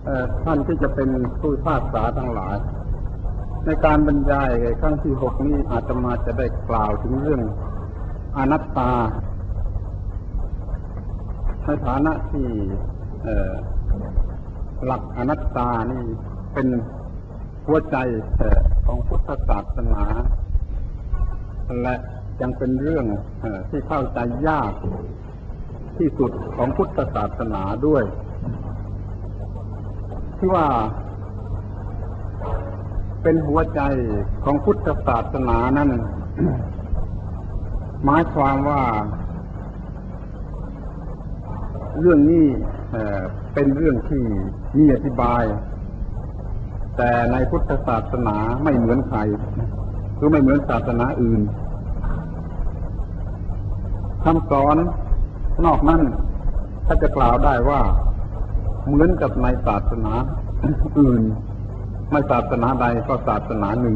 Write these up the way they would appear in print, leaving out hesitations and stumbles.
ท่านที่จะเป็นผู้พิพากษาทั้งหลายในการบรรยายครั้งที่6นี้อาตมาจะได้กล่าวถึงเรื่องอนัตตาในฐานะที่หลักอนัตตานี่เป็นหัวใจของพุทธศาสนาและยังเป็นเรื่องที่เข้าใจยากที่สุดของพุทธศาสนาด้วยที่ว่าเป็นหัวใจของพุทธศาสนานั้น หมายความว่าเรื่องนี้เป็นเรื่องที่มีอธิบายแต่ในพุทธศาสนาไม่เหมือนใครหรือไม่เหมือนศาสนาอื่นคำสอนนอกนั้นถ้าจะกล่าวได้ว่าเหมือนกับในศาสนาอื่นไม่ศาสนาใดก็ศาสนาหนึ่ง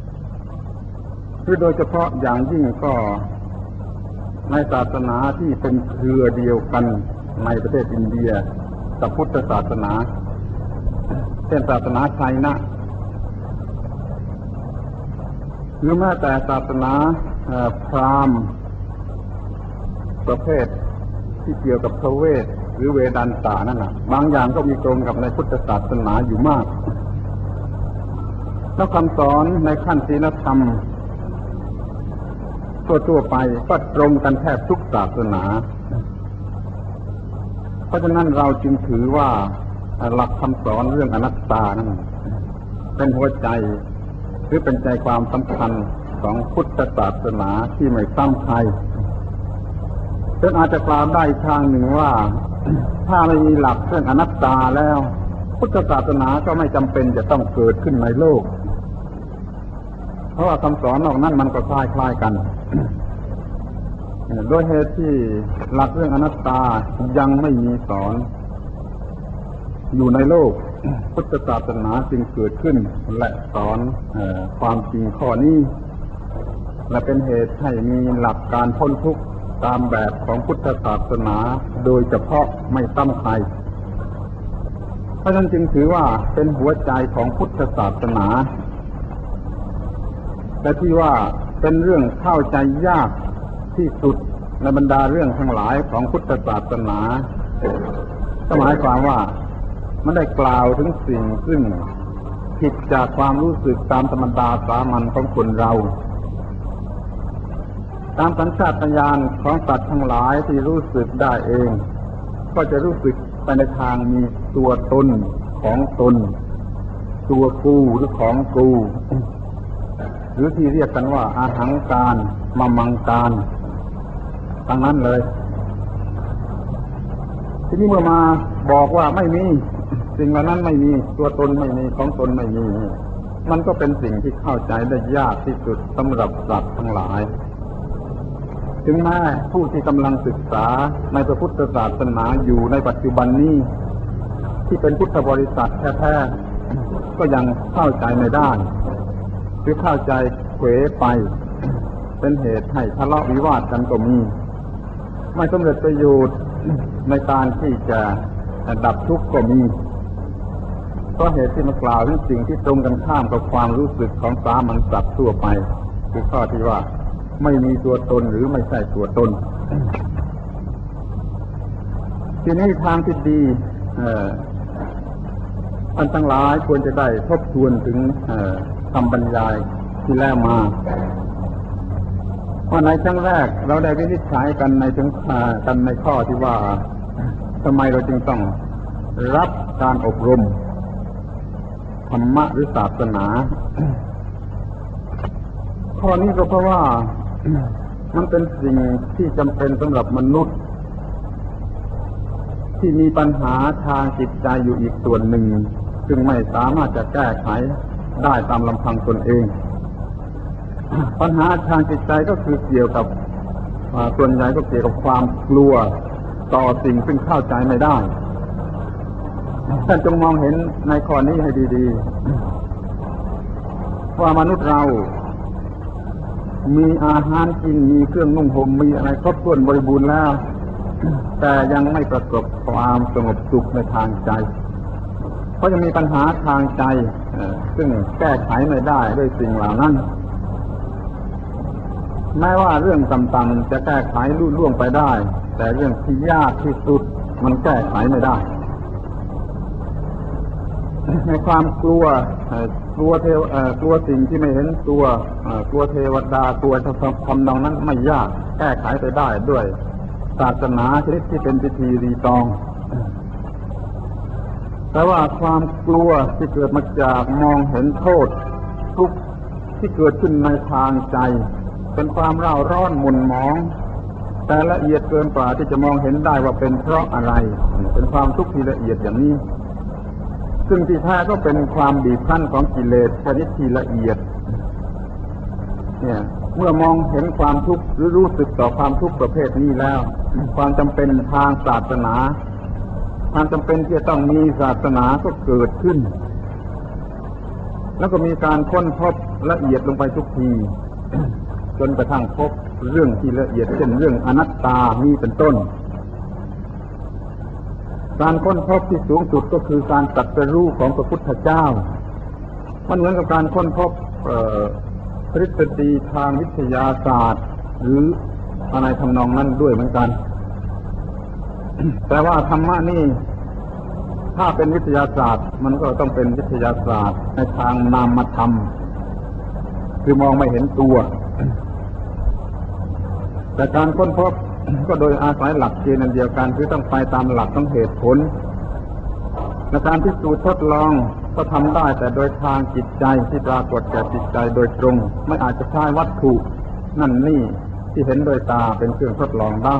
คือโดยเฉพาะอย่างยิ่งก็ในศาสนาที่เป็นเครือเดียวกันในประเทศอินเดียกับพุทธศาสนาเช่นศาสนาไชนะหรือแม้แต่ศาสนาพราหมณ์ประเภทที่เกี่ยวกับพระเวทหรือเวดันตานั่นน่ะบางอย่างก็มีตรงกับในพุทธศาสนาอยู่มากแล้วคำสอนในขั้นศีลธรรมทั่วไปก็ตรงกันแทบทุกศาสนาเพราะฉะนั้นเราจึงถือว่าหลักคำสอนเรื่องอนัตตานั้นเป็นหัวใจหรือเป็นใจความสำคัญของพุทธศาสนาที่ไม่ซ้ำใครซึ่งอาจจะกล่าวได้ทางหนึ่งว่าถ้าไม่มีหลักเรื่องอนัตตาแล้วพุทธศาสนาก็ไม่จำเป็นจะต้องเกิดขึ้นในโลกเพราะว่าคำสอนนอกนั้นมันก็คล้ายๆกันโดยเหตุที่หลักเรื่องอนัตตายังไม่มีสอนอยู่ในโลกพุทธศาสนาจึงเกิดขึ้นและสอนความจริงข้อนี้และเป็นเหตุให้มีหลักการพ้นทุกข์ตามแบบของพุทธศาสนาโดยเฉพาะไม่ซ้ำใครเพราะฉะนั้นจึงถือว่าเป็นหัวใจของพุทธศาสนาแต่ที่ว่าเป็นเรื่องเข้าใจยากที่สุดในบรรดาเรื่องทั้งหลายของพุทธศาสนาก็หมายความว่ามันได้กล่าวถึงสิ่งซึ่งผิดจากความรู้สึกตามธรรมดาสามัญของคนเราตามสัญชาตญาณของสัตว์ทั้งหลายที่รู้สึกได้เองก็จะรู้สึกไปในทางมีตัวตนของตนตัวกูหรือของกูหรือที่เรียกกันว่าอาหังการมัมมังการทั้งนั้นเลยทีนี้เมื่อมาบอกว่าไม่มีสิ่งเหล่านั้นไม่มีตัวตนไม่มีของตนไม่มีมันก็เป็นสิ่งที่เข้าใจได้ยากที่สุดสำหรับสัตว์ทั้งหลายถึงแม้ผู้ที่กำลังศึกษาในพระพุทธศาสนาอยู่ในปัจจุบันนี้ที่เป็นพุทธบริษัทแท้ๆก็ยังเข้าใจไม่ได้หรือเข้าใจเขวไปเป็นเหตุให้ทะเลาะวิวาทกันก็มีไม่สำเร็จประโยชน์ในการที่จะดับทุกข์ก็มีเพราะเหตุที่มากล่าวถึงสิ่งที่ตรงกันข้ามกับความรู้สึกของสามัญสัตว์ทั่วไปคือข้อที่ว่าไม่มีตัวตนหรือไม่ใช่ตัวตนทีนี้ทางที่ดีท่านทั้งหลายควรจะได้ทบทวนถึงคำบรรยายที่แล้วมาว่าในครั้งแรกเราได้วินิจฉัยกันในข้อที่ว่าทำไมเราจึงต้องรับการอบรมธรรมะหรือศาสนาข้อนี้ก็เพราะว่ามันเป็นสิ่งที่จำเป็นสำหรับมนุษย์ที่มีปัญหาทางจิตใจอยู่อีกส่วนหนึ่งซึ่งไม่สามารถจะแก้ไขได้ตามลำพังตนเองปัญหาทางจิตใจก็คือเกี่ยวกับส่วนใหญ่ก็เกี่ยวกับความกลัวต่อสิ่งซึ่งเข้าใจไม่ได้ท่านจงมองเห็นในข้อนี้ให้ดีๆว่ามนุษย์เรามีอาหารกินมีเครื่องนุ่งห่มมีอะไรครบถ้วนบริบูรณ์แล้วแต่ยังไม่ประสบความสงบสุขในทางใจเพราะยังมีปัญหาทางใจซึ่งแก้ไขไม่ได้ด้วยสิ่งเหล่านั้นแม้ว่าเรื่องต่ำๆจะแก้ไขลุล่วงไปได้แต่เรื่องที่ยากที่สุดมันแก้ไขไม่ได้ในความกลัวกลัวสิ่งที่ไม่เห็นตัวกลัวเทวดากลัวทำนองนั้นไม่ยากแก้ไขไปได้ด้วยศาสนาชนิดที่เป็นพิธีรีตองแต่ว่าความกลัวที่เกิดมาจากมองเห็นโทษทุกข์ที่เกิดขึ้นในทางใจเป็นความเร่าร้อนหม่นหมองแต่ละเอียดเกินกว่าที่จะมองเห็นได้ว่าเป็นเพราะอะไรเป็นความทุกข์ที่ละเอียดอย่างนี้ซึ่งที่แท้ก็เป็นความบีบคั้นของกิเลสชนิดที่ละเอียดเนี่ยเมื่อมองเห็นความทุกข์หรือรู้สึกต่อความทุกข์ประเภทนี้แล้วความจำเป็นทางศาสนาความจำเป็นที่จะต้องมีศาสนาก็เกิดขึ้นแล้วก็มีการค้นพบละเอียดลงไปทุกทีจนกระทั่งพบเรื่องที่ละเอียดเช่นเรื่องอนัตตานี้เป็นต้นการค้นพบที่สูงสุดก็คือการตรัสรู้ของพระพุทธเจ้ามันเหมือนกับการค้นพบทฤษฎีทางวิทยาศาสตร์หรืออะไรทำนองนั้นด้วยเหมือนกัน แต่ว่าธรรมะนี่ถ้าเป็นวิทยาศาสตร์มันก็ต้องเป็นวิทยาศาสตร์ในทางนามธรรมคือมองไม่เห็นตัวแต่การค้นพบก็โดยอาศัยหลักเกณฑ์เดียวกันคือต้องไปตามหลักของเหตุผลและการพิสูจน์ทดลองก็ทำได้แต่โดยทางจิตใจที่ปรากฏแก่จิตใจโดยตรงไม่อาจจะใช้วัตถุนั่นนี่ที่เห็นโดยตาเป็นเครื่องทดลองได้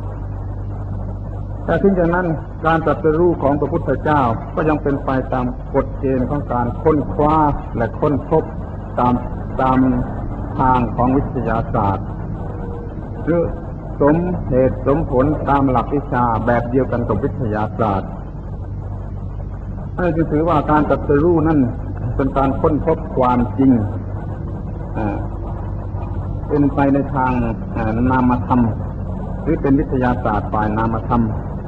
แต่ถึงอย่างนั้นการตรัสรู้ของพระพุทธเจ้าก็ยังเป็นไปตามกฎเกณฑ์ของการค้นคว้าและค้นพบตามทางของวิทยาศาสตร์หรือสมเหตุสมผลตามหลักวิชาแบบเดียวกันกับวิทยาศาสตร์นั่นถือว่าการตรัสรู้นั่นเป็นการค้นพบความจริงเป็นไปในทางนามธรรมหรือเป็นวิทยาศาสตร์ฝ่ายนามธรรม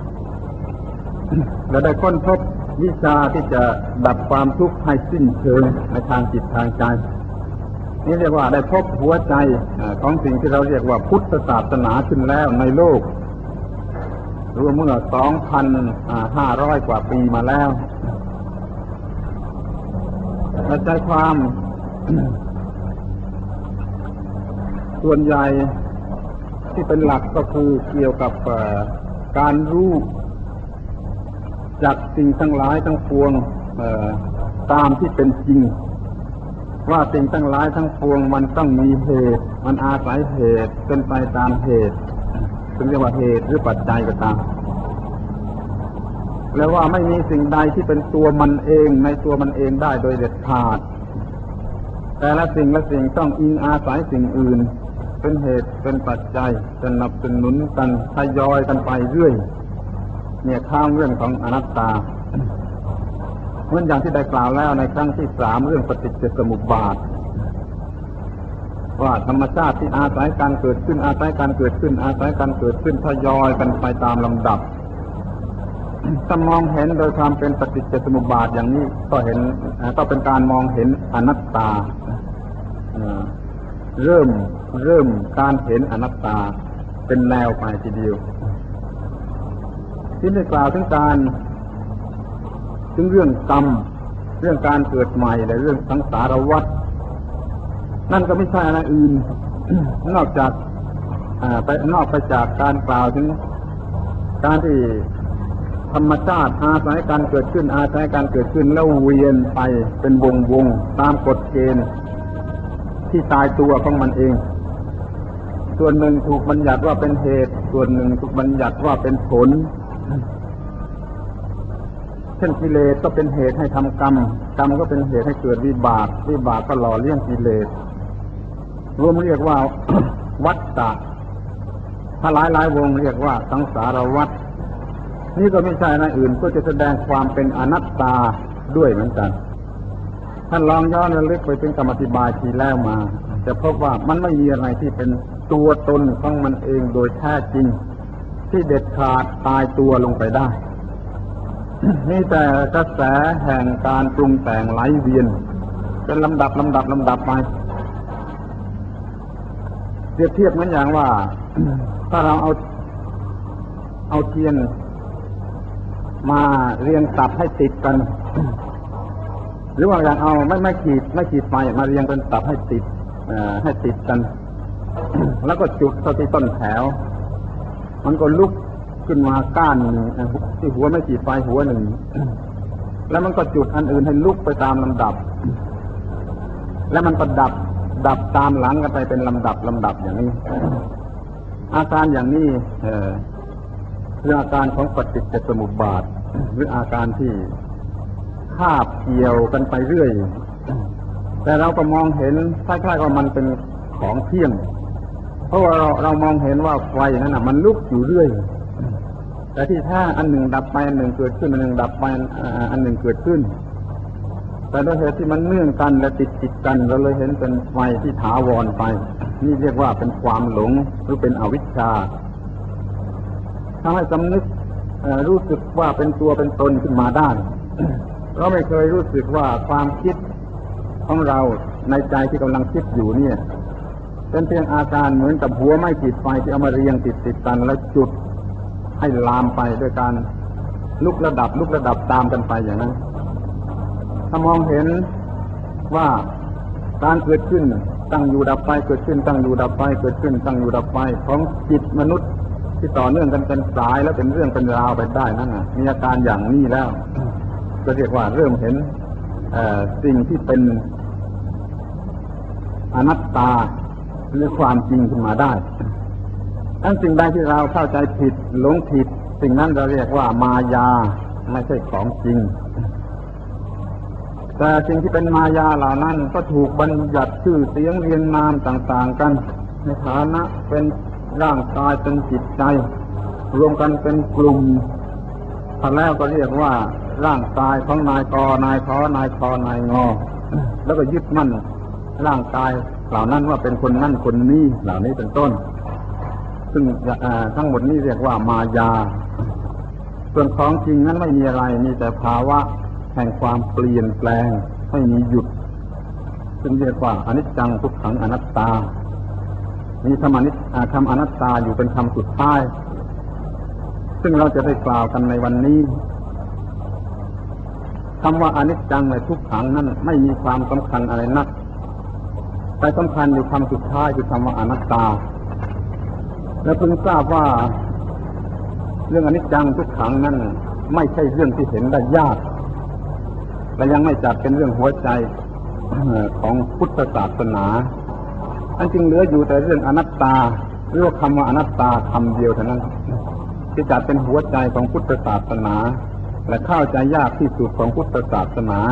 และได้ค้นพบวิชาที่จะดับความทุกข์ให้สิ้นเชิงในทางจิตทางใจนี่เรียกว่าได้พบหัวใจของสิ่งที่เราเรียกว่าพุทธศาสนาขึ้นแล้วในโลกรวมเมื่อ 2,500 กว่าปีมาแล้วและใจความส่วนใหญ่ที่เป็นหลักก็คือเกี่ยวกับการรู้จากสิ่งทั้งหลายทั้งปวงตามที่เป็นจริงว่าสิ่งทั้งหลายทั้งปวงมันต้องมีเหตุมันอาศัยเหตุเป็นไปตามเหตุซึ่งเรียกว่าเหตุหรือปัจจัยก็ตามแล้วว่าไม่มีสิ่งใดที่เป็นตัวมันเองในตัวมันเองได้โดยเด็ดขาดแต่ละสิ่งต้องอิงอาศัยสิ่งอื่นเป็นเหตุเป็นปัจจัยสนับสนุนกันทยอยกันไปเรื่อยเนี่ยข้ามเรื่องของอนัตตาเหมือนอย่างที่ได้กล่าวแล้วในครั้งที่ 3เรื่องปฏิจจสมุปบาทว่าธรรมชาติที่อาศัยการเกิดขึ้นอาศัยการเกิดขึ้นอาศัยการเกิดขึ้นทยอยกันไปตามลำดับถ้ามองเห็นโดยความเป็นปฏิจจสมุปบาทอย่างนี้ก็เป็นการมองเห็นอนัตตาเริ่มการเห็นอนัตตาเป็นแนวไปทีเดียวที่ได้กล่าวถึงเรื่องกรรมเรื่องการเกิดใหม่และเรื่องสังสารวัฏนั่นก็ไม่ใช่อะไรอื่น นอกไปจากการกล่าวถึงการที่ธรรมชาติอาศัยการเกิดขึ้นอาศัยการเกิดขึ้นแล้วเวียนไปเป็นวงตามกฎเกณฑ์ที่ตายตัวของมันเองส่วนหนึ่งถูกบัญญัติว่าเป็นเหตุส่วนหนึ่งถูกบัญญัติว่าเป็นผลเช่นกิเลสก็เป็นเหตุให้ทำกรรมก็เป็นเหตุให้เกิดวิบากก็หล่อเลี้ยงกิเลสรวมเรียกว่า วัฏฏะถ้าหลายวงเรียกว่าสังสารวัฏนี่ก็ไม่ใช่อะไรอื่นก็จะแสดงความเป็นอนัตตาด้วยเหมือนกันท่านลองย้อนระลึกไปถึงคำอธิบายทีแล้วมาจะพบว่ามันไม่มีอะไรที่เป็นตัวตนของมันเองโดยแท้จริงที่เด็ดขาดตายตัวลงไปได้มีแต่กระแสแห่งการปรุงแต่งไหลเวียนเป็นลำดับไปเปรียบเทียบเหมือนอย่างว่า ถ้าเราเอาเทียนมาเรียงตับให้ติดกัน หรือว่าอย่างเอาไม่ขีดไฟมาเรียงเป็นตับให้ติดกัน แล้วก็จุดเข้าที่ต้นแถวมันก็ลุกขึ้นมาก้านที่หัวไม่ขีดไฟหัวหนึ่ง แล้วมันก็จุดอันอื่นให้ลุกไปตามลำดับแล้วมันก็ดับตามหลังกันไปเป็นลำดับอย่างนี้ อาการอย่างนี้คืออาการของปฏิจจสมุปบาทหรืออาการที่คาบเกี่ยวกันไปเรื่อยแต่เราก็มองเห็นคล้ายๆว่ามันเป็นของเที่ยงเพราะว่าเรามองเห็นว่าไฟนั้นมันลุกอยู่เรื่อยแต่ที่แท้อันหนึ่งดับไปอันหนึ่งเกิดขึ้นอันหนึ่งดับไปอันหนึ่งเกิดขึ้นแต่ด้วยเหตุที่มันเนื่องกันและติดกันเราเลยเห็นเป็นไฟที่ถาวรไปนี่เรียกว่าเป็นความหลงหรือเป็นอวิชชาทำให้สำนึกรู้สึกว่าเป็นตัวเป็นตนขึ้นมาได้ เราไม่เคยรู้สึกว่าความคิดของเราในใจที่กำลังคิดอยู่เนี่ยเป็นเพียงอาการเหมือนกับหัวไม้ขีดไฟที่เอามาเรียงติดกันแล้วจุดให้ลามไปด้วยการลุกระดับตามกันไปอย่างนั้นถ้ามองเห็นว่าการเกิดขึ้นตั้งอยู่ดับไปเกิดขึ้นตั้งอยู่ดับไปเกิดขึ้นตั้งอยู่ดับไปของจิตมนุษย์ที่ต่อเนื่องกันเป็นสายแล้วเป็นเรื่องเป็นราวไปได้นั่นน่ะมีอาการอย่างนี้แล้วก็เรียกว่าเริ่มเห็นสิ่งที่เป็นอนัตตาหรือความจริงขึ้นมาได้ทั้งสิ่งใดที่เราเข้าใจผิดหลงผิดสิ่งนั้นเราเรียกว่ามายาไม่ใช่ของจริงแต่สิ่งที่เป็นมายาเหล่านั้นก็ถูกบัญญัติชื่อเสียงเรียงนามต่างๆกันในฐานะเป็นร่างกายเป็นจิตใจรวมกันเป็นกลุ่มพอแล้วก็เรียกว่าร่างกายของนายกนายขอนายคอนายงอแล้วก็ยึดมั่นร่างกายเหล่านั้นว่าเป็นคนนั่นคนนี้เหล่านี้เป็นต้นซึ่งทั้งหมดนี้เรียกว่ามายาส่วนของจริงนั้นไม่มีอะไรมีแต่ภาวะแห่งความเปลี่ยนแปลงไม่มีหยุดซึ่งเรียกว่าอนิจจังทุกขังอนัตตามีคำอนัตตาอยู่เป็นคำสุดท้ายซึ่งเราจะได้กล่าวกันในวันนี้คำว่าอนิจจังและทุกขังนั้นไม่มีความสำคัญอะไรนักแต่สำคัญอยู่คำสุดท้ายคือคำว่าอนัตตาและพึงทราบว่าเรื่องอนิจจังทุกขังนั้นไม่ใช่เรื่องที่เห็นได้ยากและยังไม่จัดเป็นเรื่องหัวใจของพุทธศาสนาอันจึงเหลืออยู่แต่เรื่องอนัตตาหรือว่าคำว่าอนัตตาคำเดียวเท่านั้นที่จัดเป็นหัวใจของพุทธศาสนาและเข้าใจยากที่สุดของพุทธศาสนา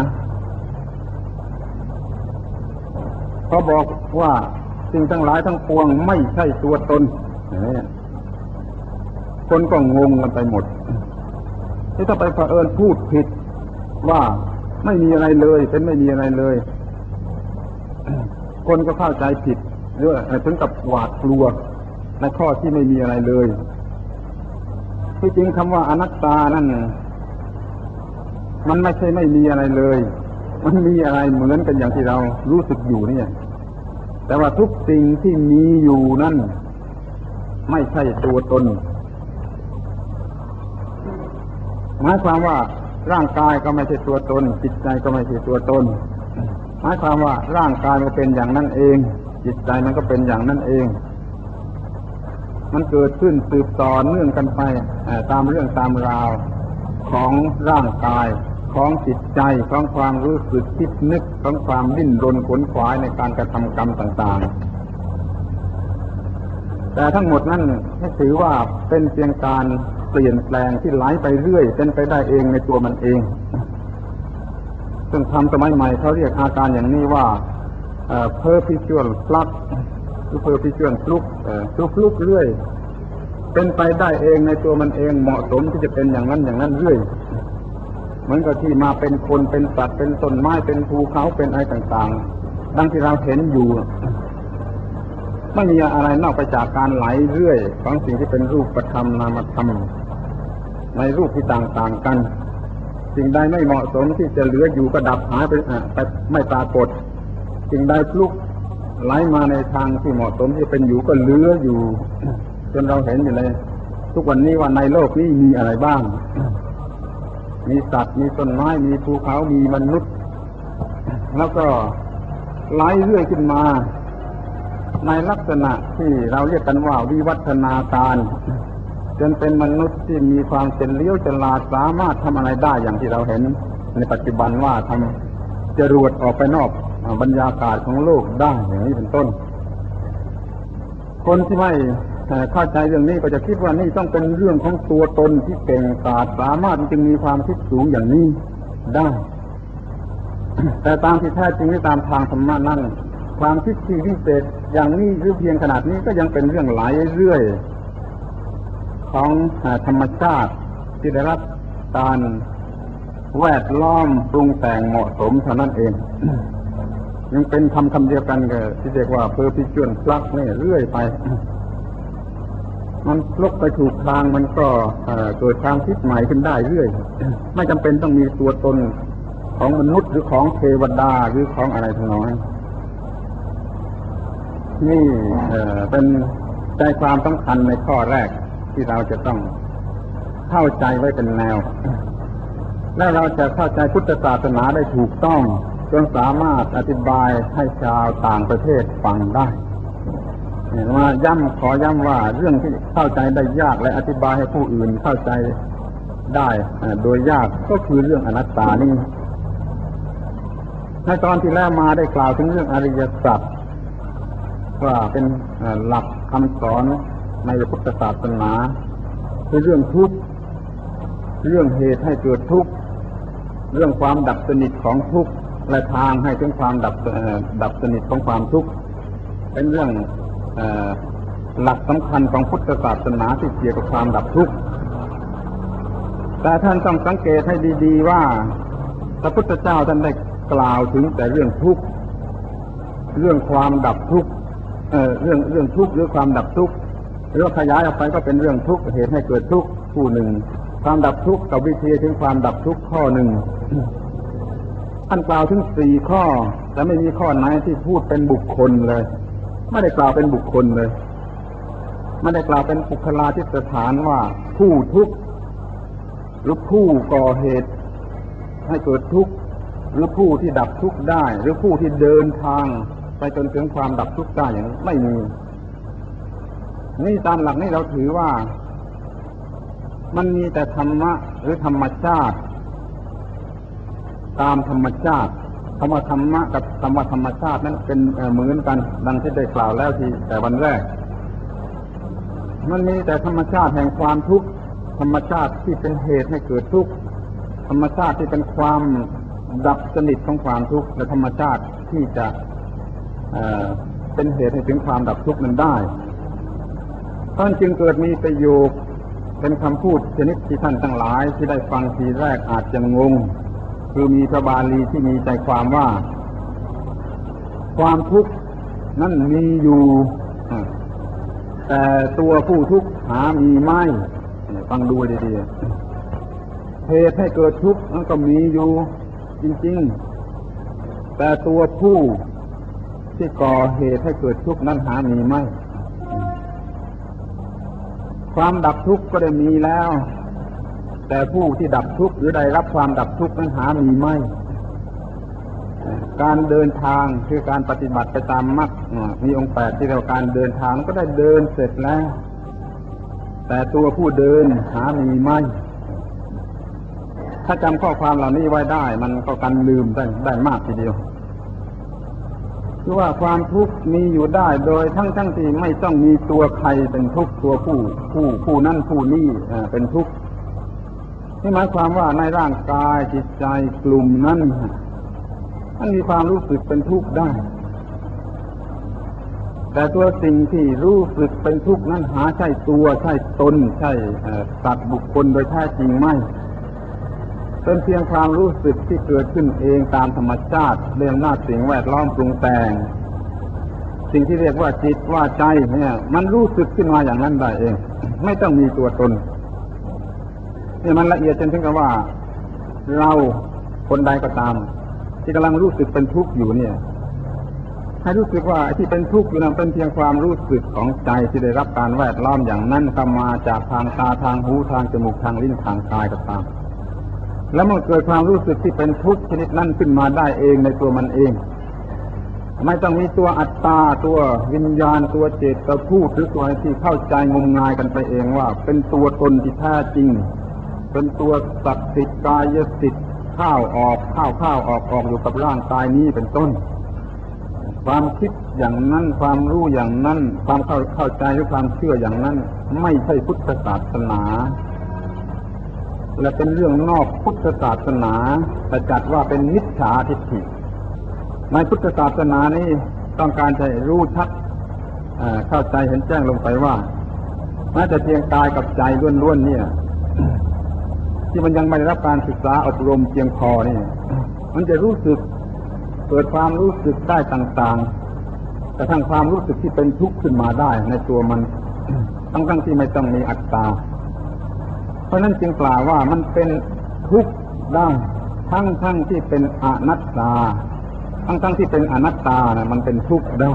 เขาบอกว่าสิ่งทั้งหลายทั้งปวงไม่ใช่ตัวตนคนก็งงกันไปหมดที่ถ้าไปเผอิญพูดผิดว่าไม่มีอะไรเลยเป็นไม่มีอะไรเลยคนก็เข้าใจผิดหรือถึงกับหวาดกลัวในข้อที่ไม่มีอะไรเลยที่จริงคำว่าอนัตตานั่นมันไม่ใช่ไม่มีอะไรเลยมันมีอะไรเหมือนกันอย่างที่เรารู้สึกอยู่เนี่ยแต่ว่าทุกสิ่งที่มีอยู่นั่นไม่ใช่ตัวตนหมายความว่าร่างกายก็ไม่ใช่ตัวตนจิตใจก็ไม่ใช่ตัวตนหมายความว่าร่างกายมันเป็นอย่างนั้นเองจิตใจมันก็เป็นอย่างนั้นเองมันเกิดขึ้นสืบต่อเนื่องกันไปตามเรื่องตามราวของร่างกายของจิตใจของความรู้สึกคิดนึกของความดิ้นรนขวนขวายในการกระทำกรรมต่างๆแต่ทั้งหมดนั้นให้ถือว่าเป็นเพียงการเปลี่ยนแปลงที่ไหลไปเรื่อยเป็นไปได้เองในตัวมันเองซึ่งทำสมัยใหม่เขาเรียกอาการอย่างนี้ว่าperpetual flux หรือ perpetual flux flux เรื่อยเป็นไปได้เองในตัวมันเองเหมาะสมที่จะเป็นอย่างนั้นเรื่อยเหมือนกับที่มาเป็นคนเป็นสัตว์เป็นต้นไม้เป็นภูเขาเป็นอะไรต่างๆดังที่เราเห็นอยู่ไม่มีอะไรนอกไปจากการไหลเรื่อยของสิ่งที่เป็นรูปธรรมนามธรรมในรูปที่ต่างๆกันสิ่งใดไม่เหมาะสมที่จะเหลืออยู่ก็ดับหายไปไม่ปรากฏสิ่งใดพลุกไหลมาในทางที่เหมาะสมที่เป็นอยู่ก็เหลืออยู่จนเราเห็นอยู่เลยทุกวันนี้ว่าในโลกนี้มีอะไรบ้างมีสัตว์มีต้นไม้มีภูเขามีมนุษย์แล้วก็ไหลเรื่อยขึ้นมาในลักษณะที่เราเรียกกันว่าวิวัฒนาการจนเป็นมนุษย์ที่มีความเฉลียวฉลาดสามารถทำอะไรได้อย่างที่เราเห็นในปัจจุบันว่าทำจรวดออกไปนอกบรรยากาศของโลกได้อย่างนี้เป็นต้นคนที่ไม่เข้าใจเรื่องนี้ก็จะคิดว่านี่ต้องเป็นเรื่องของตัวตนที่เก่งกาจสามารถจึงมีความคิดสูงอย่างนี้ได้ แต่ตามที่แท้จริงตามทางธรรมะนั้นความคิดที่วิเศษอย่างนี้หรือเพียงขนาดนี้ก็ยังเป็นเรื่องไหลเรื่อยของธรรมชาติที่ได้รับการแวดล้อมปรุงแต่งเหมาะสมเท่านั้นเอง ยังเป็นคำเดียวกันกับที่เรียกว่าperpetual fluxนี่เรื่อยไปมันลกไปถูกทางมันก็เกิดความคิดใหม่ขึ้นได้เรื่อยไม่จำเป็นต้องมีตัวตนของมนุษย์หรือของเทวดาหรือของอะไรทั้งนั้นนี่เป็นใจความสำคัญในข้อแรกที่เราจะต้องเข้าใจไว้เป็นแนวและเราจะเข้าใจพุทธศาสนาได้ถูกต้องจนสามารถอธิบายให้ชาวต่างประเทศฟังได้มาขอย้ำว่าเรื่องที่เข้าใจได้ยากและอธิบายให้ผู้อื่นเข้าใจได้โดยยากก็คือเรื่องอนัตตานี่ในตอนที่แล้วมาได้กล่าวถึงเรื่องอริยสัจว่าเป็นหลักคำสอนในพุทธศาสนาคือเรื่องทุกข์เรื่องเหตุให้เกิดทุกข์เรื่องความดับสนิทของทุกข์และทางให้ถึงความดับสนิทของความทุกข์เป็นเรื่องหลักสำคัญของพุทธศาสนาที่เกี่ยวกับความดับทุกข์แต่ท่านต้องสังเกตให้ดีๆว่าพระพุทธเจ้าท่านได้กล่าวถึงแต่เรื่องทุกข์เรื่องความดับทุกข์เรื่องทุกข์หรือความดับทุกข์หรือขยายออกไปก็เป็นเรื่องทุกข์เหตุให้เกิดทุกข์คู่หนึ่งความดับทุกข์กับวิธีถึงความดับทุกข์ข้อหนึ่งท่านกล่าวถึง4ข้อแต่ไม่มีข้อไหนที่พูดเป็นบุคคลเลยไม่ได้กล่าวเป็นบุคคลเลยไม่ได้กล่าวเป็นปุคลาธิสถานว่าผู้ทุกข์หรือผู้ก่อเหตุให้เกิดทุกข์หรือผู้ที่ดับทุกข์ได้หรือผู้ที่เดินทางไปจนถึงความดับทุกข์ได้อย่างนี้ไม่มีนี่ตามหลักนี้เราถือว่ามันมีแต่ธรรมะหรือธรรมชาติตามธรรมชาติคำว่าธรรมะกับคำว่าธรรมชาตินั้นเป็นเหมือนกันดังที่ได้กล่าวแล้วที่แต่วันแรกมันมีแต่ธรรมชาติแห่งความทุกข์ธรรมชาติที่เป็นเหตุให้เกิดทุกข์ธรรมชาติที่เป็นความดับสนิทของความทุกข์และธรรมชาติที่จะเป็นเหตุให้ถึงความดับทุกข์นั้นได้ท่านจึงเกิดมีประโยคเป็นคำพูดชนิดที่ท่านทั้งหลายที่ได้ฟังทีแรกอาจจะงงคือมีพระบาลีที่มีใจความว่าความทุกข์นั้นมีอยู่แต่ตัวผู้ทุกข์หามีไม่ฟังดูดีๆเหตุให้เกิดทุกข์นั้นก็มีอยู่จริงๆแต่ตัวผู้ที่ก่อเหตุให้เกิดทุกข์นั้นหามีไม่ความดับทุกข์ก็ได้มีแล้วแต่ผู้ที่ดับทุกข์หรือได้รับความดับทุกข์นั้นหามีไม่การเดินทางคือการปฏิบัติไปตามมรรคมีองค์8ที่เรียกว่าการเดินทางก็ได้เดินเสร็จแล้วแต่ตัวผู้เดินหามีไม่ถ้าจำข้อความเหล่านี้ไว้ได้มันก็กันลืมได้มากทีเดียวคือว่าความทุกข์มีอยู่ได้โดยทั้งที่ไม่ต้องมีตัวใครเป็นทุกข์ตัวผู้นั้นผู้นี้เป็นทุกข์นี่หมายความว่าในร่างกายจิตใจกลุ่มนั้นมันมีความรู้สึกเป็นทุกข์ได้แต่ตัวสิ่งที่รู้สึกเป็นทุกข์นั้นหาใช่ตัวใช่ตนใช่สัตว์บุคคลโดยแท้จริงไม่เป็นเพียงความรู้สึกที่เกิดขึ้นเองตามธรรมชาติเรื่องหน้าสิ่งแวดล้อมปรุงแต่งสิ่งที่เรียกว่าจิตว่าใจเนี่ยมันรู้สึกขึ้นมาอย่างนั้นได้เองไม่ต้องมีตัวตนนี่มันละเอียดจนถึงกับว่าเราคนใดก็ตามที่กำลังรู้สึกเป็นทุกข์อยู่เนี่ยให้รู้สึกว่าที่เป็นทุกข์อยู่นั้นเป็นเพียงความรู้สึกของใจที่ได้รับการแวดล้อมอย่างนั้นเข้ามาจากทางตาทางหูทางจมูกทางลิ้นทางกายก็ตามแล้วเมื่อเกิดความรู้สึกที่เป็นทุกข์ชนิดนั้นขึ้นมาได้เองในตัวมันเองไม่ต้องมีตัวอัตตาตัววิญญาณตัวเจตพูดหรือตัวที่เข้าใจงมงายกันไปเองว่าเป็นตัวตนที่แท้จริงเป็นตัวศักดิ์สิทธิ์กายสิทธิ์เข้าออกอยู่กับร่างกายนี้เป็นต้นความคิดอย่างนั้นความรู้อย่างนั้นความเข้าใจหรือความเชื่ออย่างนั้นไม่ใช่พุทธศาสนาและเป็นเรื่องนอกพุทธศาสนาแต่จัดว่าเป็นมิจฉาทิฏฐิในพุทธศาสนานี้ต้องการจะรู้ชัดเข้าใจเห็นแจ้งลงไปว่าแม้แต่เพียงกายกับใจล้วนๆเนี่ยที่มันยังไม่ได้รับการศึกษาอบรมเพียงพอนี่มันจะรู้สึกเกิดความรู้สึกได้ต่างๆกระทั่งความรู้สึกที่เป็นทุกข์ขึ้นมาได้ในตัวมันทั้งที่ไม่ต้องมีอัตตาเพราะนั้นจึงกล่าวว่ามันเป็นทุกข์ได้ทั้งที่เป็นอนัตตาทั้งที่เป็นอนัตตานะมันเป็นทุกข์ได้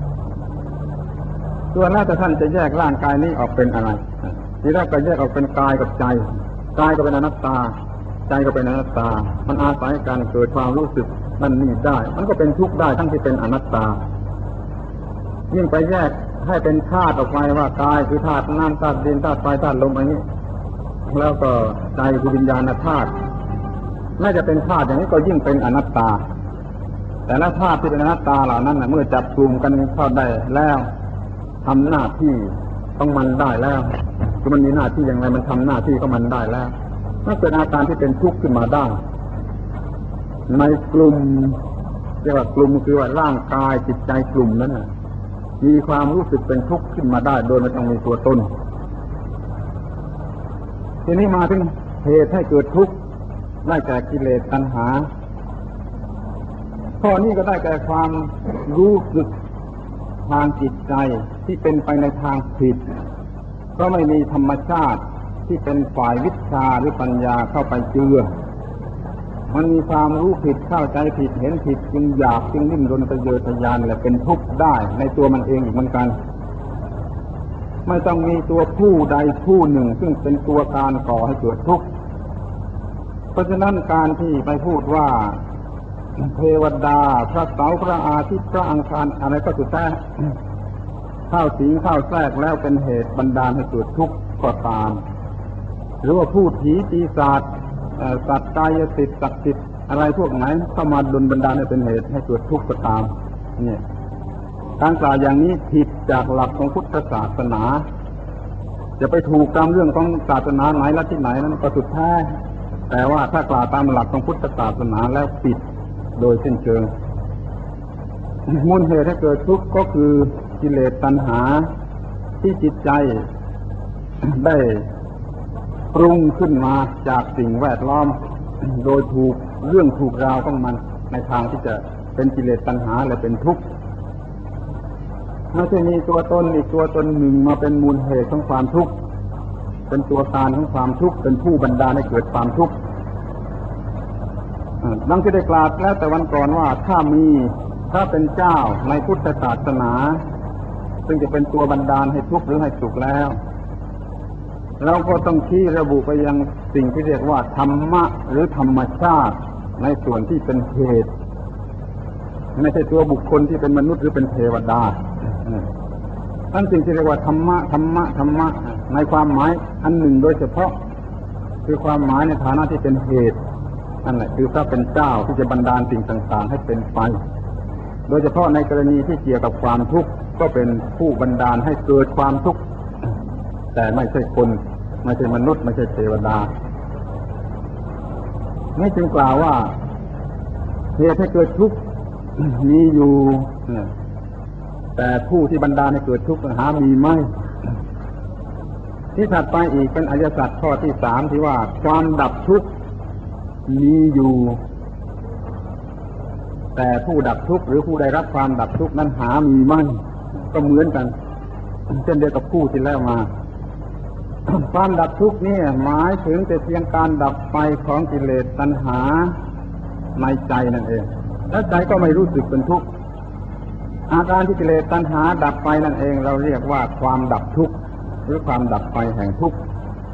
ส่วนแล้วแต่ท่านจะแยกร่างกายนี้ออกเป็นอะไรทีแรกก็แยกออกเป็นกายกับใจกายก็เป็นอนัตตาใจก็เป็นอนัตตามันอาศัยกันเกิดความรู้สึกนั่นนี่ได้มันก็เป็นทุกข์ได้ทั้งที่เป็นอนัตตายิ่งไปแยกให้เป็นธาตุออกไปว่ากายคือธาตุน้ำธาตุดินธาตุไฟธาตุลมอย่างนี้แล้วก็ใจคือวิญญาณธาตุแม้จะเป็นธาตุอย่างนี้ก็ยิ่งเป็นอนัตตาแต่ละธาตุที่เป็นอนัตตาเหล่านั้นเมื่อจับกลุ่มกันเข้าได้แล้วทำหน้าที่ต้องมันได้แล้วคือมันมีหน้าที่อย่างไรมันทำหน้าที่ของมันได้แล้วนั่นเป็นอาการที่เป็นทุกข์ขึ้นมาได้ในกลุ่มเรียกว่ากลุ่มคือว่าร่างกายจิตใจกลุ่มนั้นมีความรู้สึกเป็นทุกข์ขึ้นมาได้โดยไม่ต้องมีตัวตนทีนี้มาถึงเหตุให้เกิดทุกข์ได้แก่กิเลสตัณหาข้อนี้ก็ได้แก่ความรู้สึกทางจิตใจที่เป็นไปในทางผิดก็ไม่มีธรรมชาติที่เป็นฝ่ายวิชาหรือปัญญาเข้าไปเจือมันมีความรู้ผิดเข้าใจผิดเห็นผิดจึงอยากจึงดิ้นรนทะเยอทะยานและเป็นทุกข์ได้ในตัวมันเองอีกเหมือนกันไม่ต้องมีตัวผู้ใดผู้หนึ่งซึ่งเป็นตัวการก่อให้เกิดทุกข์เพราะฉะนั้นการที่ไปพูดว่าเทวดาพระเสาร์พระอาทิตย์พระอังคารอะไรก็สุดแต่เข้าสิงเข้าแทรกแล้วเป็นเหตุบันดาลให้เกิดทุกข์ก็ตามหรือว่าพูดผีปีศาจสัตว์กายสิทธิ์ศักดิ์สิทธิ์อะไรพวกไหนเข้ามาดลบันดาลให้เป็นเหตุให้เกิดทุกข์ก็ตามเนี่ยการกล่าวอย่างนี้ผิดจากหลักของพุทธศาสนาจะไปถูกตามเรื่องของศาสนาไหนและที่ไหนนั้นก็สุดแท้แต่ว่าถ้ากล่าวตามหลักของพุทธศาสนาแล้วผิดโดยสิ้นเชิงมูลเหตุให้เกิดทุกข์ก็คือกิเลสตัณหาที่จิตใจได้ปรุงขึ้นมาจากสิ่งแวดล้อมโดยถูกเรื่องถูกราวของมันในทางที่จะเป็นกิเลสตัณหาและเป็นทุกข์ไม่ใช่มีตัวตนอีกตัวตนหนึ่งมาเป็นมูลเหตุของความทุกข์เป็นตัวการของความทุกข์เป็นผู้บันดาลให้เกิดความทุกข์ดังที่ได้กล่าวแล้วแต่วันก่อนว่าถ้ามีพระเป็นเจ้าในพุทธศาสนาซึ่งจะเป็นตัวบันดาลให้ทุกข์หรือให้สุขแล้วเราก็ต้องชี้ระบุไปยังสิ่งที่เรียกว่าธรรมะหรือธรรมชาติในส่วนที่เป็นเหตุไม่ใช่ตัวบุคคลที่เป็นมนุษย์หรือเป็นเทวดานั่นสิ่งที่เรียกว่าธรรมะในความหมายอันหนึ่งโดยเฉพาะคือความหมายในฐานะที่เป็นเหตุนั่นแหละคือพระเป็นเจ้าที่จะบันดาลสิ่งต่างๆให้เป็นไปโดยเฉพาะในกรณีที่เกี่ยวกับความทุกข์ก็เป็นผู้บันดาลให้เกิดความทุกข์แต่ไม่ใช่คนไม่ใช่มนุษย์ไม่ใช่เทวดานี่จึงกล่าวว่าเหตุให้เกิดทุกข์มีอยู่แต่ผู้ที่บันดาลให้เกิดทุกข์หามีไม่ที่ถัดไปอีกเป็นอริยสัจข้อที่3ที่ว่าความดับทุกข์มีอยู่แต่ผู้ดับทุกข์หรือผู้ได้รับความดับทุกข์นั้นหามีไม่ก็เหมือนกันเช่นเดียวกับผู้ที่แล้วมาความดับทุกข์นี่หมายถึงแต่เพียงการดับไปของกิเลสตัณหาในใจนั่นเองแล้วใจก็ไม่รู้สึกเป็นทุกข์อาการที่กิเลสตัณหาดับไปนั่นเองเราเรียกว่าความดับทุกข์หรือความดับไปแห่งทุกข์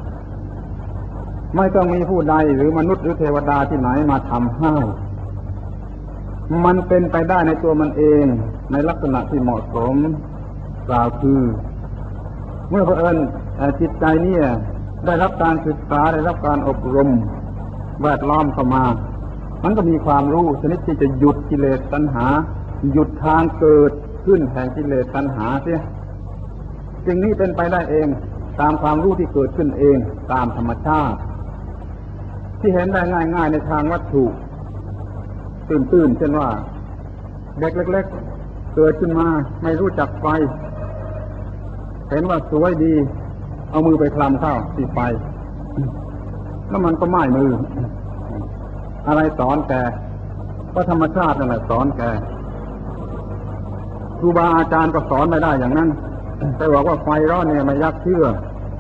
ไม่ต้องมีผู้ใดหรือมนุษย์หรือเทวดาที่ไหนมาทำให้มันเป็นไปได้ในตัวมันเองในลักษณะที่เหมาะสมกล่าวคือเมื่อเผอิญจิตใจนี่ได้รับการศึกษาได้รับการอบรมแวดล้อมเข้ามามันก็มีความรู้ชนิดที่จะหยุดกิเลสตัณหาหยุดทางเกิดขึ้นแห่งกิเลสตัณหาเสียสิ่งนี้เป็นไปได้เองตามความรู้ที่เกิดขึ้นเองตามธรรมชาติที่เห็นได้ง่ายๆในทางวัตถุตื่นๆเช่นว่าเด็กเล็กๆเกิดขึ้นมาไม่รู้จักไฟเห็นว่าสวยดีเอามือไปคลำเข้าที่ไฟแล้วมันก็ไหม้มืออะไรสอนแกก็ธรรมชาตินั่นแหละสอนแกครูบาอาจารย์ก็สอนไม่ได้อย่างนั้นแต่บอกว่าไฟร้อนเนี่ยไม่ยักเชื่อ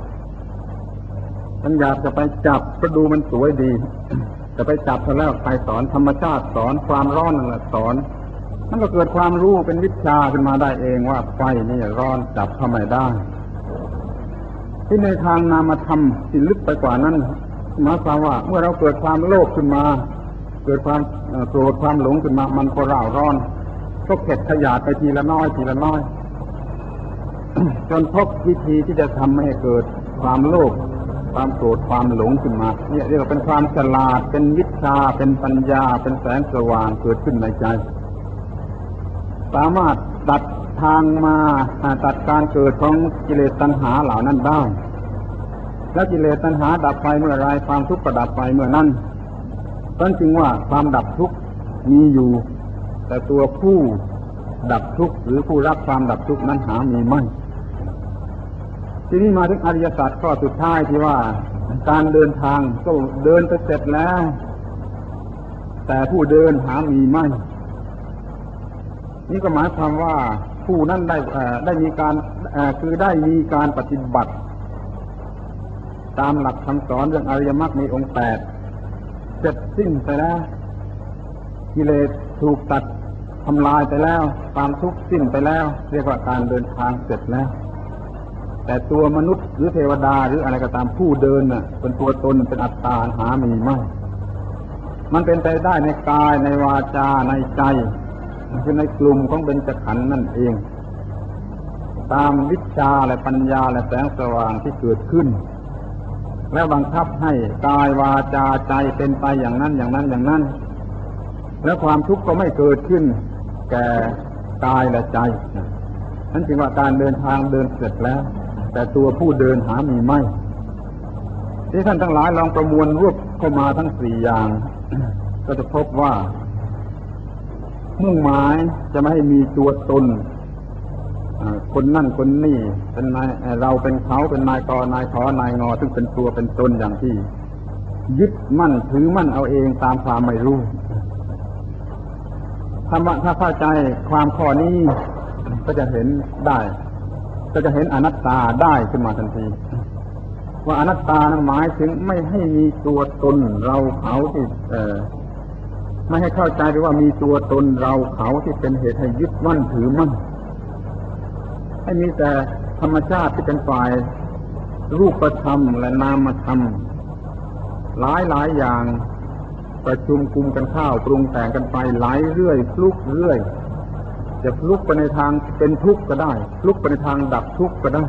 มันอยากจะไปจับก็ดูมันสวยดีจะไปจับซะแล้วใครสอนธรรมชาติสอนความร้อนนั่นแหละสอนมันก็เกิดความรู้เป็นวิชาขึ้นมาได้เองว่าไฟนี่ร้อนจับทำไมได้ที่ในทางนามธรรมที่ลึกไปกว่านั้นหมายความว่าเมื่อเราเกิดความโลภขึ้นมาเกิดความโกรธความหลงขึ้นมามันก็ร่าร้อนก็เข็ดขยาดไปทีละน้อยทีละน้อย จนพบวิธีที่จะทำให้เกิดความโลภความโกรธความหลงขึ้นมาเนี่ยเรียกว่าเป็นความฉลาดเป็นวิชาเป็นปัญญาเป็นแสงสว่างเกิดขึ้นในใจสามารถตัดทางมาตัดการเกิดของกิเลสตัณหาเหล่านั้นได้แล้วกิเลสตัณหาดับไปเมื่อไรความทุกข์ก็ดับไปเมื่อนั้นนั่นจึงว่าความดับทุกข์มีอยู่แต่ตัวผู้ดับทุกข์หรือผู้รับความดับทุกข์นั้นหามีไม่ทีนี้มาถึงอริยสัจข้อสุดท้ายที่ว่าการเดินทางก็เดินไปเสร็จแล้วแต่ผู้เดินหามีไม่นี่ก็หมายความว่าผู้นั้นได้มีการคือได้มีการปฏิบัติตามหลักคำสอนเรื่องอริยมรรคมีองค์8เสร็จสิ้นไปแล้วกิเลสถูกตัดทำลายไปแล้วความทุกข์สิ้นไปแล้วเรียกว่าการเดินทางเสร็จแล้วแต่ตัวมนุษย์หรือเทวดาหรืออะไรก็ตามผู้เดินน่ะเป็นตัวตนเป็นอัตตาหามีไม่มันเป็นไปได้ในกายในวาจาในใจคือในกลุ่มของเบญจขันธ์นั่นเองตามวิชาและปัญญาและแสงสว่างที่เกิดขึ้นแล้วบังคับให้กายวาจาใจเป็นไปอย่างนั้นอย่างนั้นอย่างนั้นแล้วความทุกข์ก็ไม่เกิดขึ้นแก่กายและใจนั่นจึงว่าการเดินทางเดินเสร็จแล้วแต่ตัวผู้เดินหามีไม่ที่ท่านทั้งหลายลองประมวลรวบเข้ามาทั้ง4อย่างก็จะพบว่ามุ่งหมายจะไม่ให้มีตัวตนคนนั่นคนนี่เป็นนายเราเป็นเขาเป็นนายกนายขอนายงอซึ่งเป็นตัวเป็นตนอย่างที่ยึดมั่นถือมั่นเอาเองตามความไม่รู้ถ้าเข้าใจความข้อนี้ก็จะเห็นได้ก็จะเห็นอนัตตาได้ขึ้นมาทันทีว่าอนัตตานั้นหมายถึงไม่ให้มีตัวตนเราเขาที่ไม่ให้เข้าใจไปว่ามีตัวตนเราเขาที่เป็นเหตุให้ยึดมั่นถือมั่นให้มีแต่ธรรมชาติที่เป็นฝ่ายรูปธรรมและนามธรรมหลายอย่างประชุมกุมกันเข้าปรุงแต่งกันไปไหลเรื่อยฟลุกเรื่อยจะฟลุกไปในทางเป็นทุกข์ก็ได้ฟลุกไปในทางดับทุกข์ก็ได้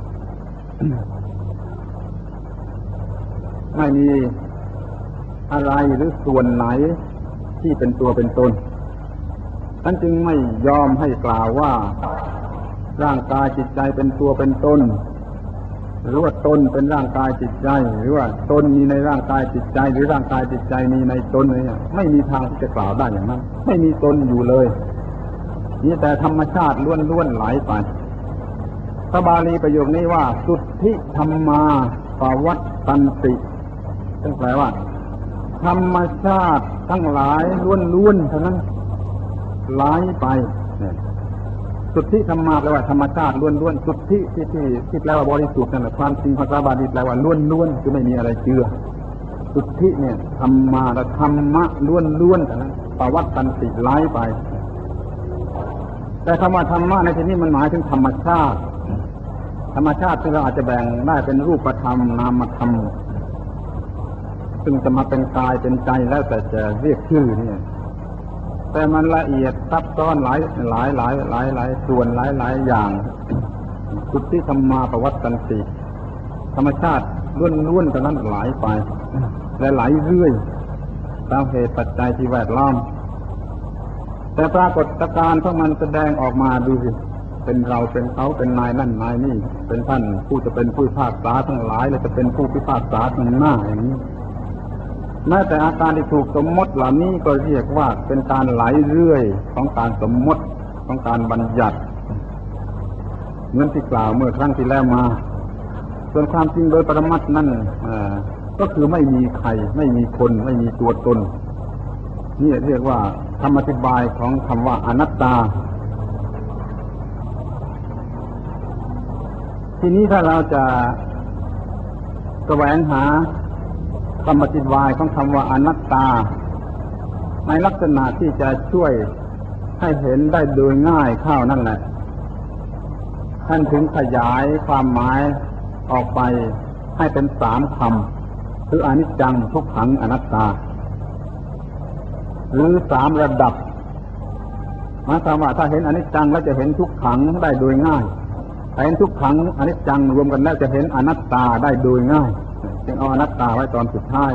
ไม่มีอะไรหรือส่วนไหนที่เป็นตัวเป็นตนท่านจึงไม่ยอมให้กล่าวว่าร่างกายจิตใจเป็นตัวเป็นตนหรือว่าตนเป็นร่างกายจิตใจหรือว่าตนมีในร่างกายจิตใจหรือร่างกายจิตใจมีในตนเนี่ยไม่มีทางที่จะกล่าวได้อย่างนั้นไม่มีตนอยู่เลยนี่แต่ธรรมชาติล้วนๆไหลไปพระบาลีประโยคนี้ว่าสุทธิธรรมาปวัตตันติซึ่งแปลว่าธรรมชาติทั้งหลายล้วนๆเท่านั้นไหลไปสุทธิธรรมะแปลว่าธรรมชาติล้วนๆสุทธิที่แปลว่าบริสุทธิ์นั่นแหละความจริงภาษาบาลีแปลว่าล้วนๆคือไม่มีอะไรเจือสุทธิเนี่ยธรรมะและธรรมะล้วนๆแต่นั้นปวัตตันติไล่ไปแต่คำว่าธรรมะในที่นี้มันหมายถึงธรรมชาติที่เราอาจจะแบ่งได้เป็นรูปธรรมนามธรรมซึ่งจะมาเป็นกายเป็นใจแล้วแต่จะเรียกชื่อเนี่ยแต่มันละเอียดซับซ้อนหลายส่วนหลายอย่างสุทธิธรรมาปวัตตันติธรรมชาติล้วนๆกันนั้นไหลไปและไหลเรื่อยตามเหตุปัจจัยที่แวดล้อมแต่ปรากฏการณ์ของมันแสดงออกมาดูสิเป็นเราเป็นเขาเป็นนายนั่นนายนี่เป็นท่านผู้จะเป็นผู้พิพากษาทั้งหลายและจะเป็นผู้พิพากษาทั้งหน้าอย่างนี้แม้แต่อาการที่ถูกสมมติเหล่านี้ก็เรียกว่าเป็นการไหลเรื่อยของการสมมติของการบัญญัติเหมือนที่กล่าวเมื่อครั้งที่แล้วมาส่วนความจริงโดยปรมัตถ์นั่นก็คือไม่มีใครไม่มีคนไม่มีตัวตนนี่เรียกว่าคำอธิบายของคำว่าอนัตตาทีนี้ถ้าเราจะแสวงหาคำอธิบายของคำว่าอนัตตาในลักษณะที่จะช่วยให้เห็นได้โดยง่ายเข้านั่นแหละท่านถึงขยายความหมายออกไปให้เป็น3 คำคืออนิจจังทุกขังอนัตตาหรือ3 ระดับหมายความว่าถ้าเห็นอนิจจังแล้วจะเห็นทุกขังได้โดยง่ายถ้าเห็นทุกขังอนิจจังรวมกันแล้วจะเห็นอนัตตาได้โดยง่ายจึงเอาอนัตตาไว้ตอนสุดท้าย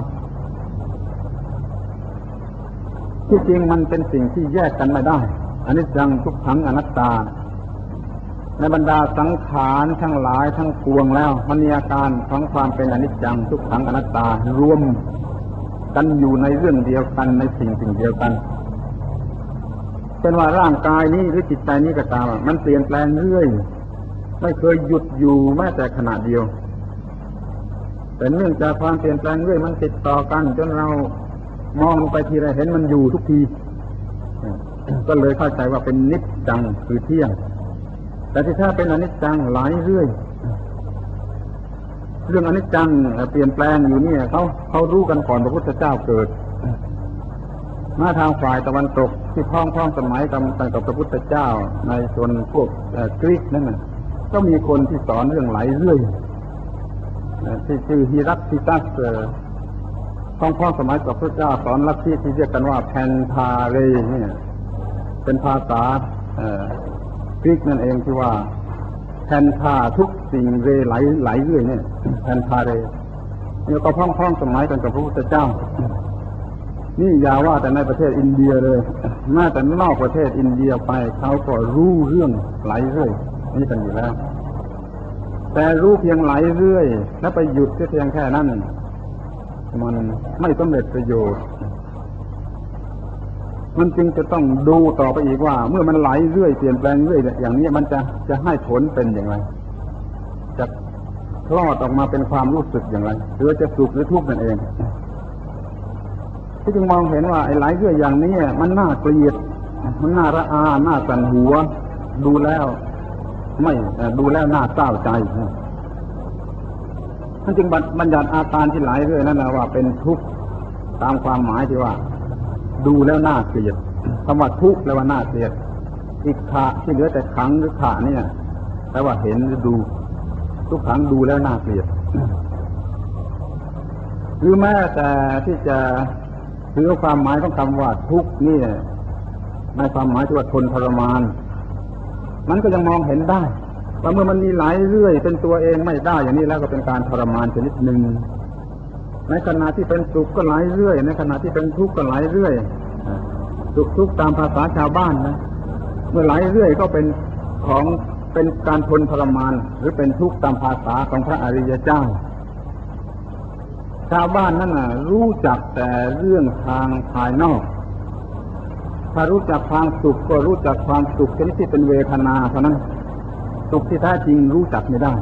ที่จริงมันเป็นสิ่งที่แยกกันไม่ได้อนิจจังทุกขังอนัตตาในบรรดาสังขารทั้งหลายทั้งปวงแล้วมันมีอาการของความเป็นอนิจจังทุกขังอนัตตารวมกันอยู่ในเรื่องเดียวกันในสิ่งเดียวกันเป็นว่าร่างกายนี้หรือจิตใจนี้ก็ตามมันเปลี่ยนแปลงเรื่อยไม่เคยหยุดอยู่แม้แต่ขณะเดียวแต่เนื่องจากความเปลี่ยนแปลงเรื่อยมันติดต่อกันจนเรามองไปทีไรเห็นมันอยู่ทุกทีก็เลยเข้าใจว่าเป็นนิจจังคือเที่ยงแต่ที่ถ้าเป็นอนิจจังไหลเรื่อยเรื่องอนิจจังเปลี่ยนแปลงอยู่เนี่ยเขารู้กันก่อนพระพุทธเจ้าเกิดมาทางฝ่ายตะวันตกที่พ้องสมัยกันกับพระพุทธเจ้าในส่วนพวกกรีกนั่นน่ะก็มีคนที่สอนเรื่องไหลเรื่อยที่ชื่อฮิรักติตัสพ้องสมัยกับพระเจ้าสอนลัทธิที่เรียกกันว่าแพนทาเรเนี่ยเป็นภาษากรีกนั่นเองที่ว่าแพนทาทุกสิ่งเรไหลเรื่อยเนี่ยแพนทาเรเนี่ยก็พ้องสมัยกันกับพระพุทธเจ้านี่อย่าว่าแต่ในประเทศอินเดียเลยแม้แต่นอกประเทศอินเดียไปเขาก็รู้เรื่องไหลเรื่อยนี่กันอยู่แล้วแต่รู้เพียงไหลเรื่อยแล้วไปหยุดเพียงแค่นั้นมันไม่สำเร็จประโยชน์มันจึงจะต้องดูต่อไปอีกว่าเมื่อมันไหลเรื่อยเปลี่ยนแปลงเรื่อยอย่างนี้มันจะให้ผลเป็นอย่างไรจะคลอดออกมาเป็นความรู้สึกอย่างไรหรือจะสุขหรือทุกข์นั่นเองที่จึงมองเห็นว่าไอ้ไหลเรื่อยอย่างนี้มันน่าเกลียดมันน่าระอาน่าสั่นหัวดูแล้วน่าเศร้าใจท่านจึงบัญญัติอาการที่ไหลเรื่อยนั่นนะว่าเป็นทุกข์ตามความหมายที่ว่าดูแล้วน่าเกลียดคำว่าทุกข์แปลว่าน่าเกลียดอีกขาที่เหลือแต่ขังหรือขาเนี่ยแปลว่าเห็นหรือดูทุกขังดูแล้วน่าเกลียดหรือแม้แต่ที่จะถือความหมายของคำว่าทุกข์นี่ในความหมายที่ว่าทนทรมานมันก็ยังมองเห็นได้ว่าเมื่อมันมีไหลเรื่อยเป็นตัวเองไม่ได้อย่างนี้แล้วก็เป็นการทรมานชนิดหนึ่งในขณะที่เป็นสุขก็ไหลเรื่อยในขณะที่เป็นทุกข์ก็ไหลเรื่อยสุขทุกข์ตามภาษาชาวบ้านนะเมื่อไหลเรื่อยก็เป็นการทนทรมานหรือเป็นทุกข์ตามภาษาของพระอริยเจ้าชาวบ้านนั่นน่ะรู้จักแต่เรื่องทางภายนอกถ้ารู้จักความสุขก็รู้จักความสุขชนิดที่เป็นเวทนาเท่านั้นสุขที่แท้จริงรู้จักไม่ได้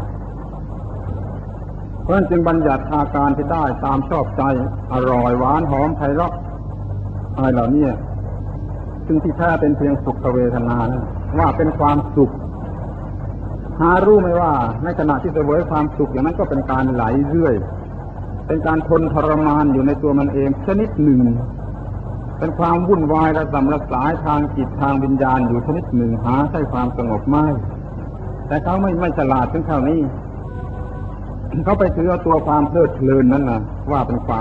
เพราะฉะนั้นจึงบัญญัติอาการที่ได้ตามชอบใจอร่อยหวานหอมไพเราะอะไรเหล่านี้ซึ่งที่แท้เป็นเพียงสุขเวทนานะว่าเป็นความสุขหารู้ไหมว่าในขณะที่เสวยความสุขอย่างนั้นก็เป็นการไหลเรื่อยเป็นการทนทรมานอยู่ในตัวมันเองชนิดหนึ่งเป็นความวุ่นวายระสำระสายทางจิตทางวิญญาณอยู่ชนิดหนึ่งหาใช่ความสงบไม่แต่เขาไม่ฉลาดถึงเท่านี้เขาไปถือเอาตัวความเพลิดเพลินนั้นนะว่าเป็นความ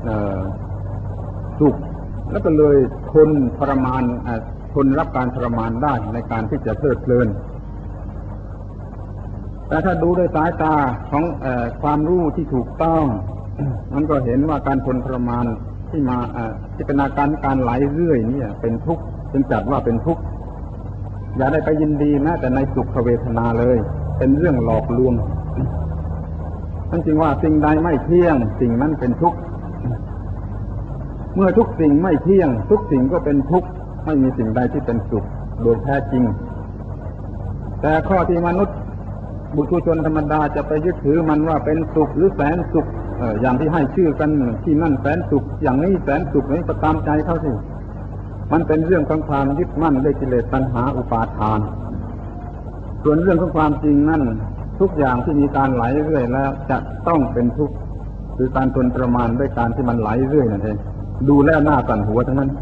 สุขแล้วก็เลยทนทรมานทนรับการทรมานได้ในการที่จะเพลิดเพลินแต่ถ้าดูด้วยสายตาของความรู้ที่ถูกต้องมันก็เห็นว่าการทนทรมานที่มาที่เป็นอาการไหลเรื่อยนี่เป็นทุกข์จึงจัดว่าเป็นทุกข์อย่าได้ไปยินดีแม้แต่ในสุขเวทนาเลยเป็นเรื่องหลอกลวงนั่นจึงว่าสิ่งใดไม่เที่ยงสิ่งนั้นเป็นทุกข์เมื่อทุกสิ่งไม่เที่ยงทุกสิ่งก็เป็นทุกข์ไม่มีสิ่งใดที่เป็นสุขโดยแท้จริงแต่ข้อที่มนุษย์บุตุชนธรรมดาจะไปยึดถือมันว่าเป็นสุขหรือแสนสุขอย่างที่ให้ชื่อกันที่นั่นแสนสุขอย่างนี้แสนสุขนี้ก็ตามใจเขาสิมันเป็นเรื่องของความยึดมั่นด้วยกิเลสตัณหาอุปาทานส่วนเรื่องของความจริงนั่นทุกอย่างที่มีการไหลเรื่อยแล้วจะต้องเป็นทุกข์คือการทนประมาณด้วยการที่มันไหลเรื่อยนั่นเองดูแล้วหน้าสั่นหัวทั้งนั้น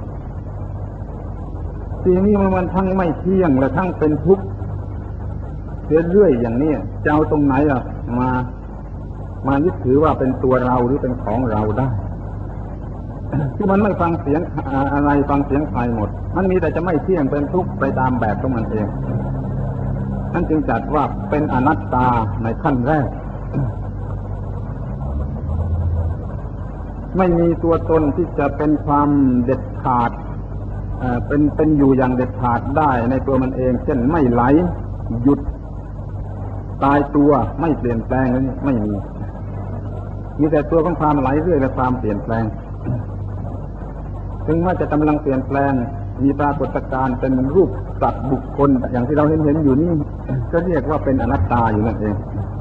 สิ่งนี้มันทั้งไม่เที่ยงและทั้งเป็นทุกข์เรื่อยอย่างนี้จะเอาตรงไหนมายึดถือว่าเป็นตัวเราหรือเป็นของเราได้ที่มันไม่ฟังเสียงอะไรฟังเสียงใครหมดมันมีแต่จะไม่เที่ยงเป็นทุกข์ไปตามแบบของมันเองนั่นจึงจัดว่าเป็นอนัตตาในขั้นแรกไม่มีตัวตนที่จะเป็นความเด็ดขาดเป็นอยู่อย่างเด็ดขาดได้ในตัวมันเองเช่นไม่ไหลหยุดตายตัวไม่เปลี่ยนแปลงนี่ไม่มีแต่ตัวของความไหลเรื่อยและความเปลี่ยนแปลงถึงว่าจะกำลังเปลี่ยนแปลงมีปรากฏการณ์เป็นรูปสัตว์บุคคลอย่างที่เราเห็นอยู่นี่ก็เรียกว่าเป็นอนัตตาอยู่นั่นเอง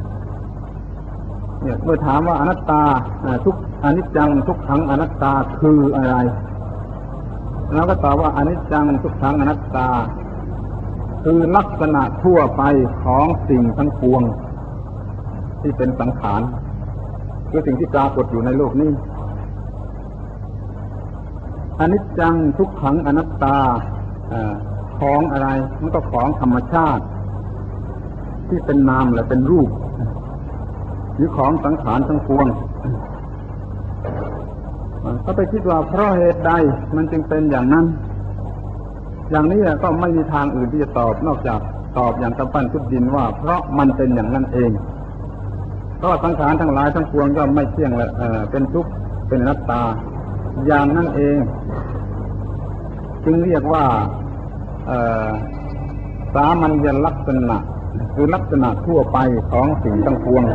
เนี่ยเมื่อถามว่าอนัตตาทุกอนิจจังทุกขังอนัตตาคืออะไรเราก็ตอบว่าอนิจจังทุกขังอนัตตาคือลักษณะทั่วไปของสิ่งทั้งปวงที่เป็นสังขารคือสิ่งที่ปรากฏอยู่ในโลกนี้อนิจจังทุกขังอนัตตาของอะไรมันก็ของธรรมชาติที่เป็นนามและเป็นรูปหรือของสังขารทั้งปวงก็ไปคิดว่าเพราะเหตุใดมันจึงเป็นอย่างนั้นอย่างนี้ก็ไม่มีทางอื่นที่จะตอบนอกจากตอบอย่างกำปั้นทุบดินว่าเพราะมันเป็นอย่างนั้นเองเพราะสังขารทั้งหลายทั้งปวงก็ไม่เที่ยงและเป็นทุกข์เป็นอนัตตาอย่างนั้นเองจึงเรียกว่าสามัญลักษณะคือลักษณะทั่วไปของสิ่งทั้งปวง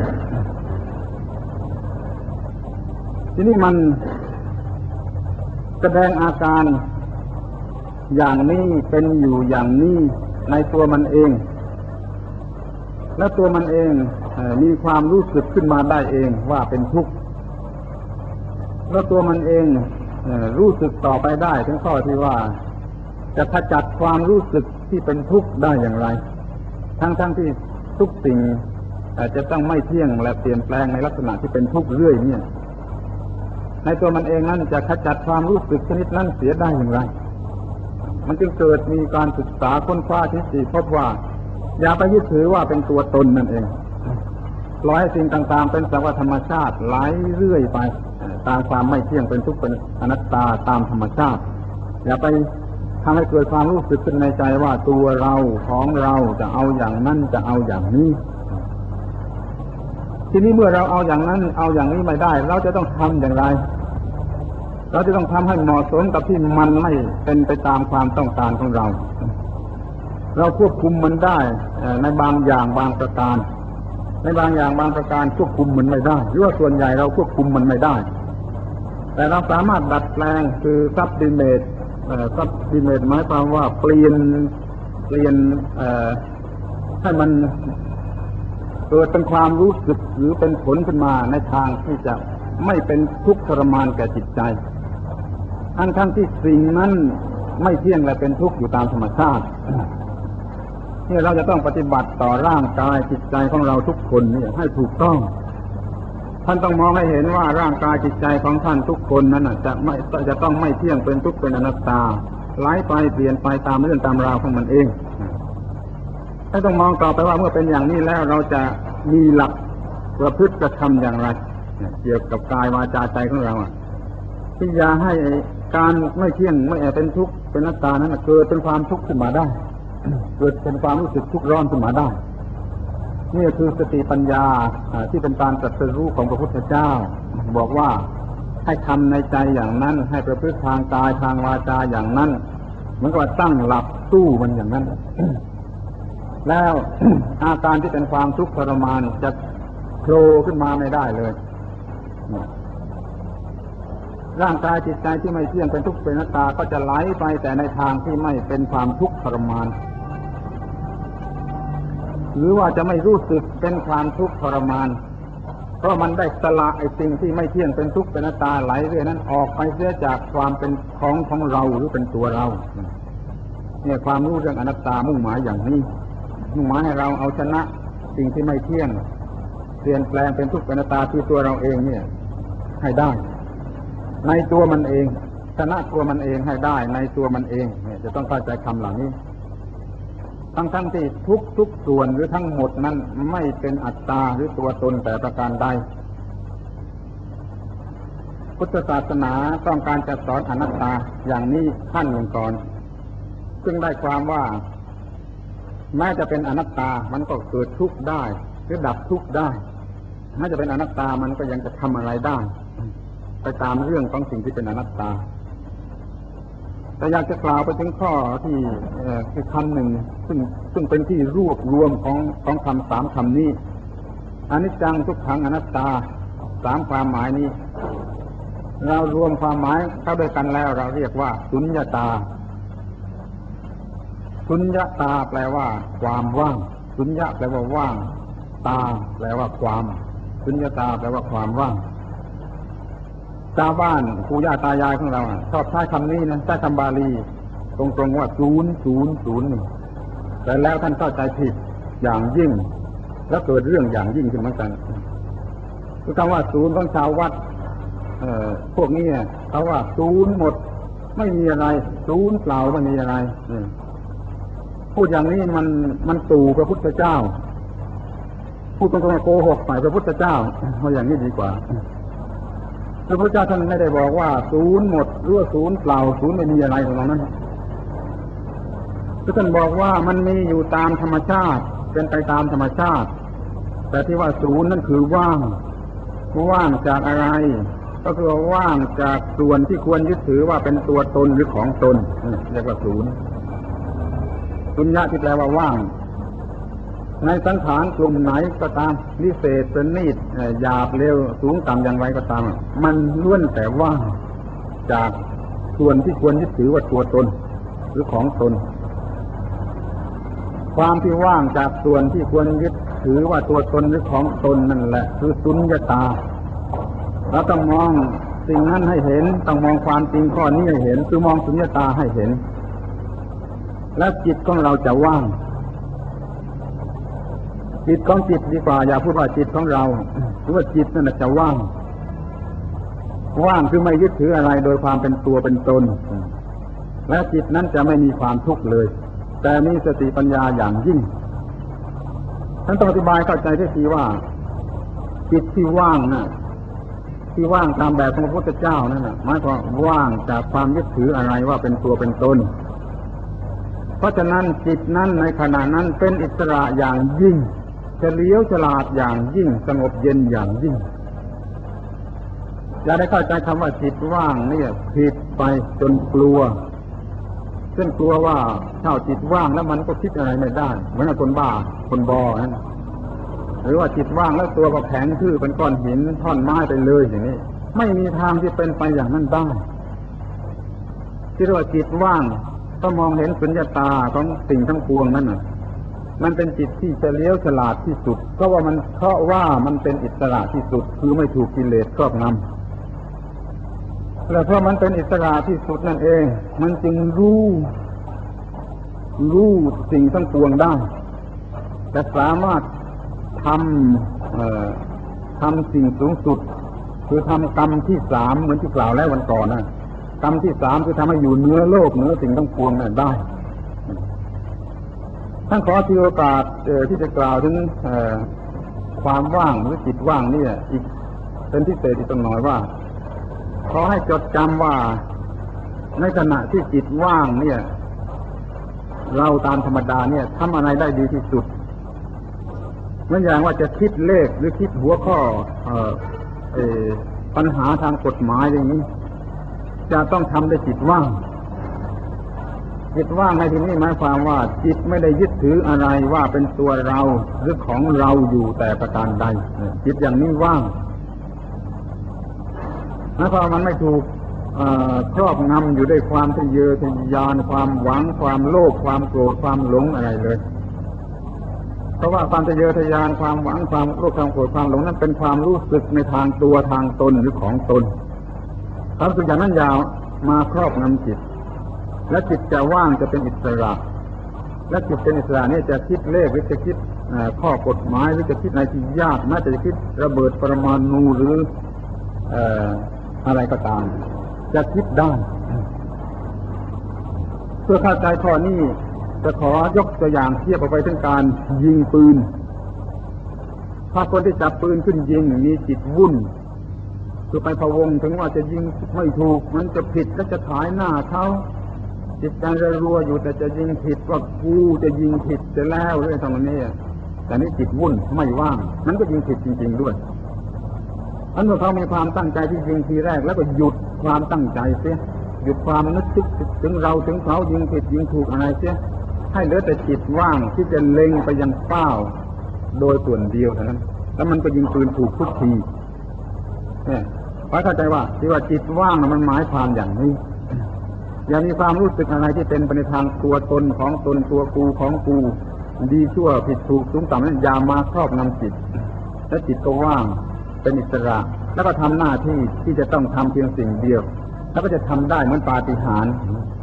ทีนี้มันแสดงอาการอย่างนี้เป็นอยู่อย่างนี้ในตัวมันเองและตัวมันเองมีความรู้สึกขึ้นมาได้เองว่าเป็นทุกข์แล้วตัวมันเองรู้สึกต่อไปได้ถึงข้อที่ว่าจะขจัดความรู้สึกที่เป็นทุกข์ได้อย่างไรทั้งที่ทุกสิ่งจะต้องไม่เที่ยงและเปลี่ยนแปลงในลักษณะที่เป็นทุกข์เรื่อยเนี่ยในตัวมันเองนั้นจะขจัดความรู้สึกชนิดนั้นเสียได้อย่างไรมันจึงเกิดมีการศึกษาค้นคว้าทฤษฎีพบว่าอย่าไปยึดถือว่าเป็นตัวตนนั่นเองปล่อยให้สิ่งต่างๆเป็นสภาวะธรรมชาติไหลเรื่อยไปตามความไม่เที่ยงเป็นทุกข์เป็นอนัตตาตามธรรมชาติอย่าไปทำให้เกิดความรู้สึกขึ้นในใจว่าตัวเราของเราจะเอาอย่างนั้นจะเอาอย่างนี้ทีนี้เมื่อเราเอาอย่างนั้นเอาอย่างนี้ไม่ได้เราจะต้องทำอย่างไรเราจะต้องทำให้เหมาะสมกับที่มันไม่เป็นไปตามความต้องการของเราเราควบคุมมันได้ในบางอย่างบางประการในบางอย่างบางประการควบคุมมันไม่ได้หรือว่าส่วนใหญ่เราควบคุมมันไม่ได้แต่เราสามารถดัดแปลงคือซับดิเมตหมายความว่าเปลี่ยนให้มันเกิดเป็นความรู้สึกหรือเป็นผลขึ้นมาในทางที่จะไม่เป็นทุกข์ทรมานแก่จิตใจทั้งที่สิ่งนั้นไม่เที่ยงและเป็นทุกข์อยู่ตามธรรมชาตินี่เราจะต้องปฏิบัติต่อร่างกายจิตใจของเราทุกคนนี่ให้ถูกต้องท่านต้องมองให้เห็นว่าร่างกายจิตใจของท่านทุกคนนั้นจะต้องไม่เที่ยงเป็นทุกข์เป็นอนัตตาไหลไปเปลี่ยนไปตามเรื่องตามราวของมันเองท่านต้องมองต่อไปว่าเมื่อเป็นอย่างนี้แล้วเราจะมีหลักประพฤติกระทำอย่างไรเกี่ยวกับกายวาจาใจของเราที่อย่าให้การไม่เที่ยงไม่เป็นทุกข์เป็นอนัตตานั้นเกิดเป็นความทุกข์ขึ้นมาได้เกิดเป็นความรู้สึกทุกข์ร้อนขึ้นมาได้นี่คือสติปัญญาที่เป็นการตรัสรู้ของพระพุทธเจ้าบอกว่าให้ทำในใจอย่างนั้นให้ประพฤติทางกายทางวาจาอย่างนั้นเหมือนกับตั้งหลักสู้มันอย่างนั้น แล้วอาการที่เป็นความทุกข์ทรมานจะโผล่ขึ้นมาไม่ได้เลยร่างกายจิตใจที่ไม่เที่ยงเป็นทุกข์เป็นอนัตตาก็จะไหลไปแต่ในทางที่ไม่เป็นความทุกข์ทรมานหรือว่าจะไม่รู้สึกเป็นความทุกข์ทรมานเพราะมันได้สละไอ้สิ่งที่ไม่เที่ยงเป็นทุกข์เป็นอนัตตาไหลเรื่อยนั้นออกไปเสียจากความเป็นของเราหรือเป็นตัวเราเนี่ยความรู้เรื่องอนัตตามุ่งหมายอย่างนี้มุ่งหมายให้เราเอาชนะสิ่งที่ไม่เที่ยงเปลี่ยนแปลงเป็นทุกข์เป็นอนัตตาที่ตัวเราเองเนี่ยให้ได้ในตัวมันเองชนะตัวมันเองให้ได้ในตัวมันเองเนี่ยจะต้องเข้าใจคำเหล่านี้ทั้งที่ทุกส่วนหรือทั้งหมดนั้นไม่เป็นอัตตาหรือตัวตนแต่ประการใดพุทธศาสนาต้องการจะสอนอนัตตาอย่างนี้ขั้นหนึ่งก่อนซึ่งได้ความว่าแม้จะเป็นอนัตตามันก็เกิดทุกข์ได้หรือดับทุกข์ได้แม้จะเป็นอนัตตามันก็ยังจะทำอะไรได้ไปตามเรื่องของสิ่งที่เป็นอนัตตาแต่อยากจะกล่าวไปถึงข้อที่คือคำหนึ่งซึ่งเป็นที่รวบรวมของคำสามคำนี้อนิจจังทุกขังอนัตตาสามความหมายนี้เรารวมความหมายเข้าด้วยกันแล้วเราเรียกว่าสุญญตาสุญญตาแปลว่าความว่างสุญญะแปลว่าว่างตาแปลว่าความสุญญตาแปลว่าความว่างชาวบ้านปู่ย่าตายายของเราชอบใช้คำนี้นะใช้คำบาลีตรงๆว่า000แต่แล้วท่านเข้าใจผิดอย่างยิ่งแล้วเกิดเรื่องอย่างยิ่งขึ้นเหมือนกันคือคำว่าศูนย์ของชาววัดพวกนี้เขาว่าศูนย์หมดไม่มีอะไรศูนย์เปล่าไม่มีอะไรพูดอย่างนี้มันตู่พระพุทธเจ้าพูดตรงๆโกหกใส่พระพุทธเจ้าเอาอย่างนี้ดีกว่าพระพุทธเจ้าท่านไม่ได้บอกว่าศูนย์หมดหรือว่าศูนย์เปล่าศูนย์ไม่มีอะไรของนั้นท่านบอกว่ามันมีอยู่ตามธรรมชาติเป็นไปตามธรรมชาติแต่ที่ว่าศูนย์นั่นคือว่างจากอะไรก็คือว่างจากส่วนที่ควรยึดถือว่าเป็นตัวตนหรือของตนเรียกว่าศูนย์สุญญะที่แปลว่าว่างในสังขารกลุ่มไหนก็ตามวิเศษประณีตหยาบเร็วสูงต่ำอย่างไรก็ตามมันล้วนแต่ว่างจากส่วนที่ควรยึดถือว่าตัวตนหรือของตนความที่ว่างจากส่วนที่ควรยึดถือว่าตัวตนหรือของตนนั่นแหละคือสุญญตาเราต้องมองสิ่งนั้นให้เห็นต้องมองความจริงข้อนี้ให้เห็นคือมองสุญญตาให้เห็นและจิตของเราจะว่างจิตของจิตดีกว่าอย่าพูดว่าจิตของเราหรือว่าจิตนั่นจะว่างคือไม่ยึดถืออะไรโดยความเป็นตัวเป็นตนและจิตนั้นจะไม่มีความทุกข์เลยแต่มีสติปัญญาอย่างยิ่งท่านต้องอธิบายเข้าใจได้ทีว่าจิตที่ว่างน่ะที่ว่างตามแบบของพระพุทธเจ้านั่นน่ะหมายความว่างจากความยึดถืออะไรว่าเป็นตัวเป็นตนเพราะฉะนั้นจิตนั้นในขณะนั้นเป็นอิสระอย่างยิ่งเฉลียวฉลาดอย่างยิ่งสงบเย็นอย่างยิ่งอย่าได้เข้าใจคำว่าจิตว่างเนี่ยผิดไปจนกลัวเช่นกลัวว่าถ้าจิตว่างแล้วมันก็คิดอะไรไม่ได้เหมือนคนบ้าคนบอนั่นหรือว่าจิตว่างแล้วตัวก็แข็งทื่อเป็นก้อนหินท่อนไม้ไปเลยอย่างนี้ไม่มีทางที่เป็นไปอย่างนั้นได้ที่เรียกว่าจิตว่างก็มองเห็นสุญญตาของสิ่งทั้งปวงนั้นน่ะมันเป็นจิตที่เฉลียวฉลาดที่สุดเพราะว่ามันเป็นอิสระที่สุดคือไม่ถูกกิเลสครอบงำและเพราะมันเป็นอิสระที่สุดนั่นเองมันจึงรู้รู้สิ่งทั้งปวงได้แต่สามารถทำสิ่งสูงสุดคือทำกรรมที่สามเหมือนที่กล่าวแล้ววันก่อนนะกรรมที่สามคือทำให้อยู่เหนือโลกเหนือสิ่งทั้งปวงนั้นได้ท่านขอที่โอกาสที่จะกล่าวถึงความว่างหรือจิตว่างนี่อีกเป็นพิเศษอีกสักหน่อยว่าขอให้จดจำว่าในขณะที่จิตว่างเนี่ยเราตามธรรมดาเนี่ยทำอะไรได้ดีที่สุดเหมือนอย่างว่าจะคิดเลขหรือคิดหัวข้อปัญหาทางกฎหมายอย่างนี้จะต้องทำด้วยจิตว่างจิตว่างในที่นี้หมายความว่าจิตไม่ได้ยึดถืออะไรว่าเป็นตัวเราหรือของเราอยู่แต่ประการใดจิตอย่างนี้ว่างหมายความมันไม่ถูกครอบงำอยู่ด้วยความทะเยอทะยานความหวังความโลภความโกรธความหลงอะไรเลยเพราะว่าความทะเยอทะยานความหวังความโลภความโกรธความหลงนั้นเป็นความรู้สึกในทางตัวทางตนหรือของตนความรู้สึกอย่างนั้นยาวมาครอบงำจิตและจิตจะว่างจะเป็นอิสระและจิตเป็นอิสระนี่จะคิดเลขหรือจะคิดข้อกฎหมายหรือจะคิดอะไรที่ยากแม้จะคิดระเบิดปรมาณูหรืออะไรก็ตามจะคิดได้เพื่อเข้าใจข้อนี้จะขอยกตัวอย่างเทียบไปถึงการยิงปืนถ้าคนที่จับปืนขึ้นยิงมีจิตวุ่นคือไปพะวงถึงว่าจะยิงไม่ถูกมันจะผิดและจะถ่ายหน้าเขาจิตใจรัวอยู่แต่จะยิงผิดว่ากูจะยิงผิดจะแล้วเรื่องตรงนี้แต่นี่จิตวุ่นไม่ว่างมันก็ยิงผิดจริงๆด้วยอันเมื่อเขามีความตั้งใจที่ยิงทีแรกแล้วก็หยุดความตั้งใจเสียหยุดความนึกคิดถึงเราถึงเขายิงผิดยิงถูกอะไรเสียให้เหลือแต่จิตว่างที่จะเล็งไปยังเป้าโดยส่วนเดียวเท่านั้นแล้วมันก็ยิงปืนถูกทุกทีเนี่ยขอเข้าใจว่าที่ว่าจิตว่างมันหมายความอย่างนี้อย่ามีความรู้สึกอะไรที่เป็นไปในทางตัวตนของตนตัวกูของกูดีชั่วผิดถูกสูงต่ำนั้นอย่ามาครอบงำจิตและจิตก็ว่างเป็นอิสระแล้วก็ทำหน้าที่ที่จะต้องทำเพียงสิ่งเดียวแล้วก็จะทำได้เหมือนปาฏิหาริย์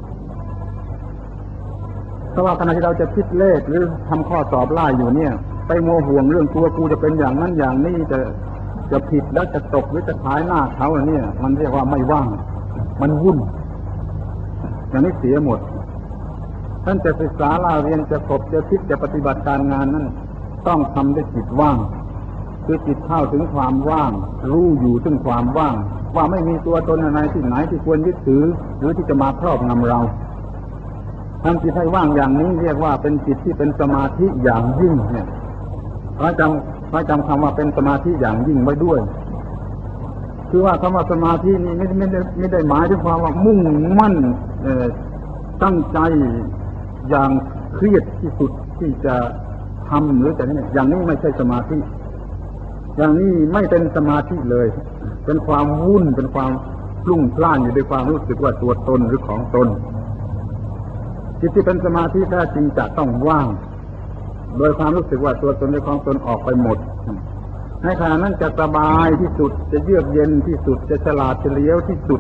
เพราะว่าขณะที่เราจะคิดเลขหรือทำข้อสอบไล่อยู่เนี่ยไปมัวห่วงเรื่องตัวกูจะเป็นอย่างนั้นอย่างนี้จะผิดแล้วจะตกหรือจะขายหน้าเขาเนี่ยมันเรียกว่าไม่ว่างมันวุ่นอย่างนี้เสียหมดท่านจะศึกษาเล่าเรียนจะคบจะคิดจะปฏิบัติการงานนั้นต้องทำด้วยจิตว่างคือจิตเข้าถึงความว่างรู้อยู่ซึ่งความว่างว่าไม่มีตัวตนอะไรที่ไหนที่ควรยึดถือหรือที่จะมาครอบงำเราทำจิตให้ว่างอย่างนี้เรียกว่าเป็นจิตที่เป็นสมาธิอย่างยิ่งเนี่ยพระจำคำว่าเป็นสมาธิอย่างยิ่งไว้ด้วยคือว่าคำว่าสมาธินี้ไม่ได้หมายถึงความว่ามุ่งมั่นตั้งใจอย่างเครียดที่สุดที่จะทำหรือจะเนี่ยอย่างนี้ไม่ใช่สมาธิอย่างนี้ไม่เป็นสมาธิเลยเป็นความวุ่นเป็นความพลุ่งพล่านอยู่ด้วยความรู้สึกว่าตัวตนหรือของตนจิตที่เป็นสมาธิแท้จริงจะต้องว่างโดยความรู้สึกว่าตัวตนหรือของตนออกไปหมดในขณะนั้นจะสบายที่สุดจะเยือกเย็นที่สุดจะฉลาดเฉลียวที่สุด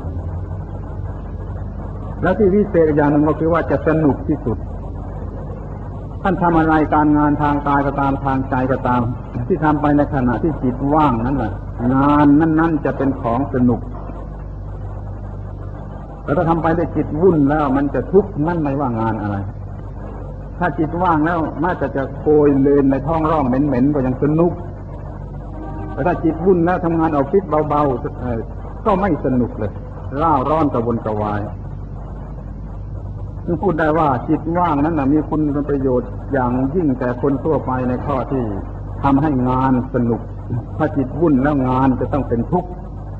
และที่วิเศษอย่างหนึ่งก็คือว่าจะสนุกที่สุดท่านทำอะไรการงานทางกายก็ตามทางใจก็ตามที่ทำไปในขณะที่จิตว่างนั่นแหละงานนั้นจะเป็นของสนุกแต่ถ้าทำไปด้วยจิตวุ่นแล้วมันจะทุกข์นั่นไม่ว่างานอะไรถ้าจิตว่างแล้วแม้จะโกยเลนในท้องร่องเหม็นๆก็ยังสนุกแต่ถ้าจิตวุ่นแล้วทำงานเอาฟิตเบาๆก็ไม่สนุกเลยร่าร้อนกระวนกระวายพูดได้ว่าจิตว่างนั้นมีคุณประโยชน์อย่างยิ่งแต่คนทั่วไปในข้อที่ทำให้งานสนุกถ้าจิตวุ่นแล้วงานจะต้องเป็นทุกข์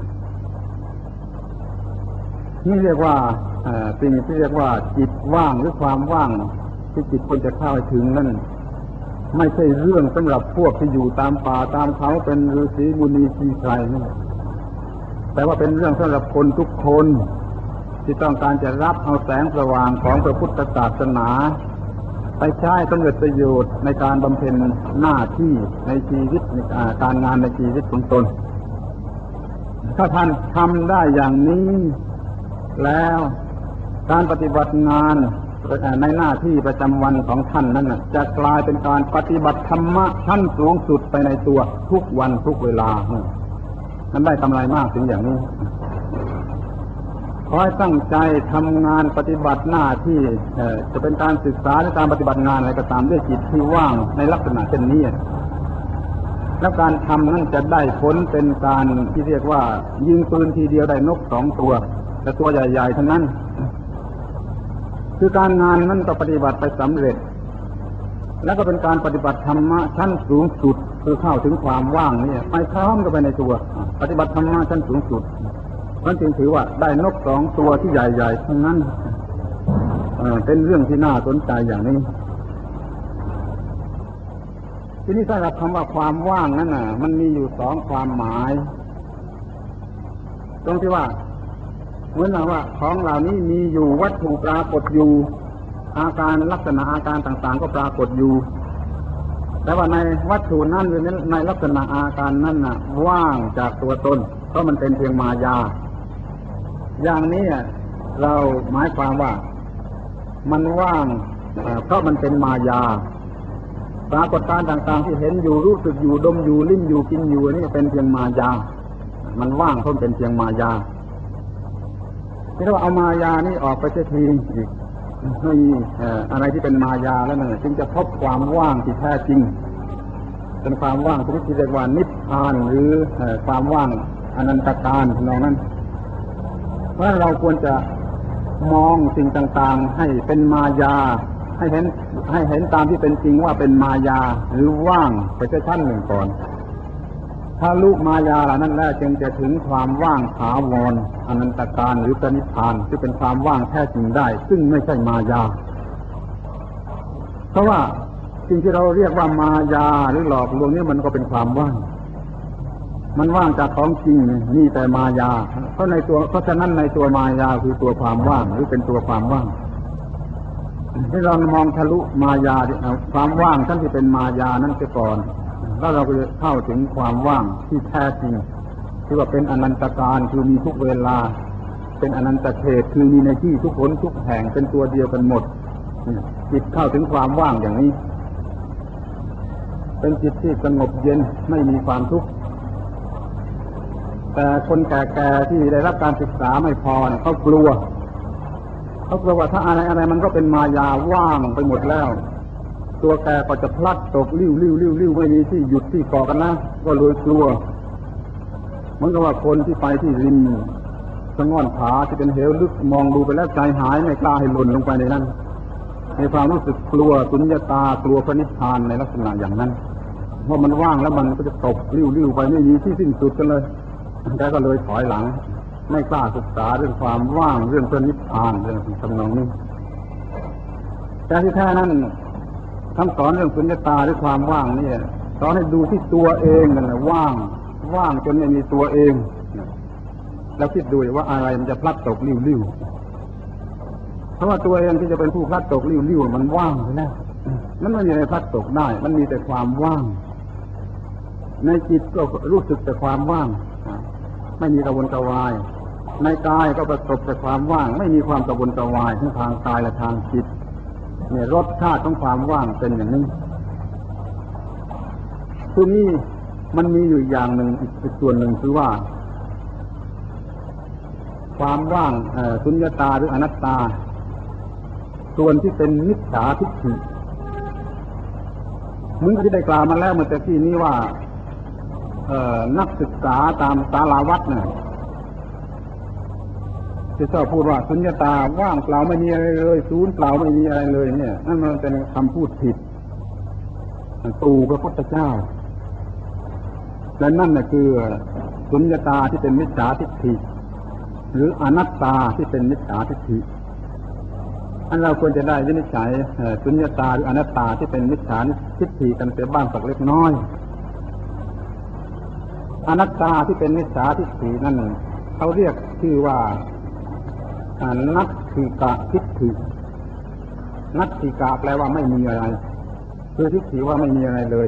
นี่เรียกว่าสิ่งที่เรียกว่าจิตว่างหรือความว่างที่จิตควรจะเข้าถึงนั่นไม่ใช่เรื่องสำหรับพวกที่อยู่ตามป่าตามเขาเป็นฤาษีมุนีชีไพรแต่ว่าเป็นเรื่องสำหรับคนทุกคนที่ต้องการจะรับเอาแสงสว่างของพระพุทธศาสนาไปใช้สำเร็จประโยชน์ในการบำเพ็ญหน้าที่ในชีวิตในการงานในชีวิตของตนถ้าท่านทำได้อย่างนี้แล้วการปฏิบัติงานในหน้าที่ประจำวันของท่านนั้นจะกลายเป็นการปฏิบัติธรรมะชั้นสูงสุดไปในตัวทุกวันทุกเวลามันได้กำไรมากถึงอย่างนี้ขอให้ตั้งใจทำงานปฏิบัติหน้าที่จะเป็นการศึกษาหรือการปฏิบัติงานอะไรก็ตามด้วยจิตที่ว่างในลักษณะเช่นนี้แล้วการทำนั้นจะได้ผลเป็นการที่เรียกว่ายิงปืนทีเดียวได้นก2 ตัวแต่ตัวใหญ่ๆทั้งนั้นคือการงานนั้นก็ปฏิบัติไปสำเร็จแล้วก็เป็นการปฏิบัติธรรมะชั้นสูงสุดคือเข้าถึงความว่างนี่ไปพร้อมกันไปในตัวปฏิบัติธรรมะชั้นสูงสุดมันจึงถือว่าได้นก2 ตัวที่ใหญ่ๆทั้งนั้นเป็นเรื่องที่น่าสนใจอย่างนี้ทีนี้สำหรับคำว่าความว่างนั้นมันมีอยู่2 ความหมายตรงที่ว่าเหมือนว่าของเหล่านี้มีอยู่วัตถุปรากฏอยู่อาการลักษณะอาการต่างๆก็ปรากฏอยู่แต่ว่าในวัตถุนั้นหรือในลักษณะอาการนั้นว่างจากตัวตนเพราะมันเป็นเพียงมายาอย่างนี้เราหมายความว่ามันว่างเพราะมันเป็นมายาปรากฏการณ์ต่างๆที่เห็นอยู่รู้สึกอยู่ดมอยู่ลิ้มอยู่กินอยู่นี่เป็นเพียงมายามันว่างเพราะเป็นเพียงมายาที่เราเอามายานี่ออกไปเสียทีอีกไม่มีอะไรที่เป็นมายาแล้วนั่นจึงจะพบความว่างที่แท้จริงเป็นความว่างที่เรียกว่านิพพานหรือความว่างอนันตการทำนองนั้นเพราะเราควรจะมองสิ่งต่างๆให้เป็นมายาให้เห็นตามที่เป็นจริงว่าเป็นมายาหรือว่างไปแค่ชั้นหนึ่งก่อนถ้าลุมายาเหล่านั้นแล้วจึงจะถึงความว่างถาวรอนันตการหรือนิพพานที่เป็นความว่างแท้จริงได้ซึ่งไม่ใช่มายาเพราะว่าสิ่งที่เราเรียกว่ามายาหรือหลอกลวงนี่มันก็เป็นความว่างมันว่างจากของจริงนี่แต่มายาเพราะฉะนั้นในตัวมายาคือตัวความว่างหรือเป็นตัวความว่างให้เรามองทะลุมายาความว่างทั้งที่เป็นมายานั้นเสียก่อนแล้วเราก็จะเข้าถึงความว่างที่แท้จริงที่ว่าเป็นอนันตการคือมีทุกเวลาเป็นอนันตเขตคือมีในที่ทุกหนทุกแห่งเป็นตัวเดียวกันหมดจิตเข้าถึงความว่างอย่างนี้เป็นจิตที่สงบเย็นไม่มีความทุกข์แต่คนแก่ๆที่ได้รับการศึกษาไม่พอเขากลัวว่าถ้าอะไรมันก็เป็นมายาว่างไปหมดแล้วตัวแกก็จะพลัดตกลิ้วไม่มีที่หยุดที่เกาะกันนะก็เลยกลัวเหมือนกับว่าคนที่ไปที่ริมสะง่อนผาที่เป็นเหวลึกมองดูไปแล้วใจหายไม่กล้าให้หล่นลงไปในนั้นในความรู้สึกกลัวสุญญตากลัวพระนิพพานในลักษณะอย่างนั้นเพราะมันว่างแล้วมันก็จะตกลิ้วไปไม่มีที่สิ้นสุดกันเลยแกก็เลยถอยหลังไม่กล้าศึกษาเรื่องความว่างเรื่องพระนิพพานเรื่องทำนองนี้แต่ที่แท้นั้นคำสอนเรื่องสุญญตาหรือความว่างนี่สอนให้ดูที่ตัวเองนั่นแหละว่างจนไม่มีตัวเองแล้วคิดดูว่าอะไรมันจะพลัดตกลิ้วเพราะว่าตัวเองที่จะเป็นผู้พลัดตกลิ้วมันว่างนะมันไม่มีอะไรพลัดตกได้มันมีแต่ความว่างในจิตก็รู้สึกแต่ความว่างไม่มีกระวนกระวายในกายก็ประสบแต่ความว่างไม่มีความกระวนกระวายทั้งทางกายและทางจิตเนี่ยรสชาติของความว่างเป็นอย่างนี้ที่นี่มันมีอยู่อย่างหนึ่งอีกส่วนหนึ่งคือว่าความว่างสุญญตาหรืออนัตตาส่วนที่เป็นมิจฉาทิฏฐิเหมือนที่ได้กล่าวมาแล้วเมื่อกี้นี้ว่านักศึกษาตามศาลาวัดเนี่ยที่ชอบพูดว่าสุญญตาว่างเปล่าไม่มีอะไรเลยศูนย์เปล่าไม่มีอะไรเลยเนี่ยนั่นมันเป็นคำพูดผิดตู่พระพุทธเจ้าและนั่นน่ะคือสุญญตาที่เป็นมิจฉาทิฏฐิหรืออนัตตาที่เป็นมิจฉาทิฏฐิอันเราควรจะได้วินิจฉัยสุญญตาหรืออนัตตาที่เป็นมิจฉาทิฏฐิกันเสียบ้างสักเล็กน้อยอนัตตาที่เป็นมิจฉาทิฏฐินั่นเขาเรียกชื่อว่านัตถิกะทิฏฐินัตถิกะแปลว่าไม่มีอะไรคือทิฏฐิว่าไม่มีอะไรเลย